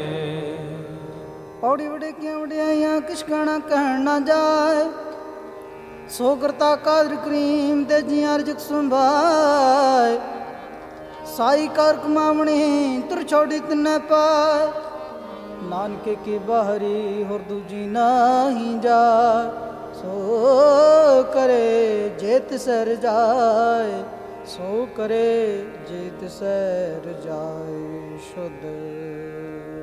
ਪੌੜੀ ਵਡੇਕੀਆਂ ਵਡਿਆਈਆਂ ਕਿਛ ਕਹਿਣਾ ਕਹਿਣ ਨਾ ਜਾਏ ਸੋ ਕਰਤਾ ਕਾਦਰ ਕਰੀਮ ਤੇ ਜੀਆਂ ਰਜਕ ਸੰਭਾਏ ਸਾਈ ਕਰ ਕਮਾਵਣੀ ਤੁਰ ਛੋੜੀ ਤਿੰਨੇ ਪਾਏ ਨਾਨਕੇ ਕੀ ਬਾਹਰੀ ਹੋਰ ਦੂਜੀ ਨਾਹੀ ਜਾ ਸੋ ਕਰੇ ਜੇ ਤਿਸੈ ਰਜਾਏ ਸੋ ਕਰੇ ਜੇ ਤਿਸੈ ਰਜਾਏ ਸ਼ੁੱਧ।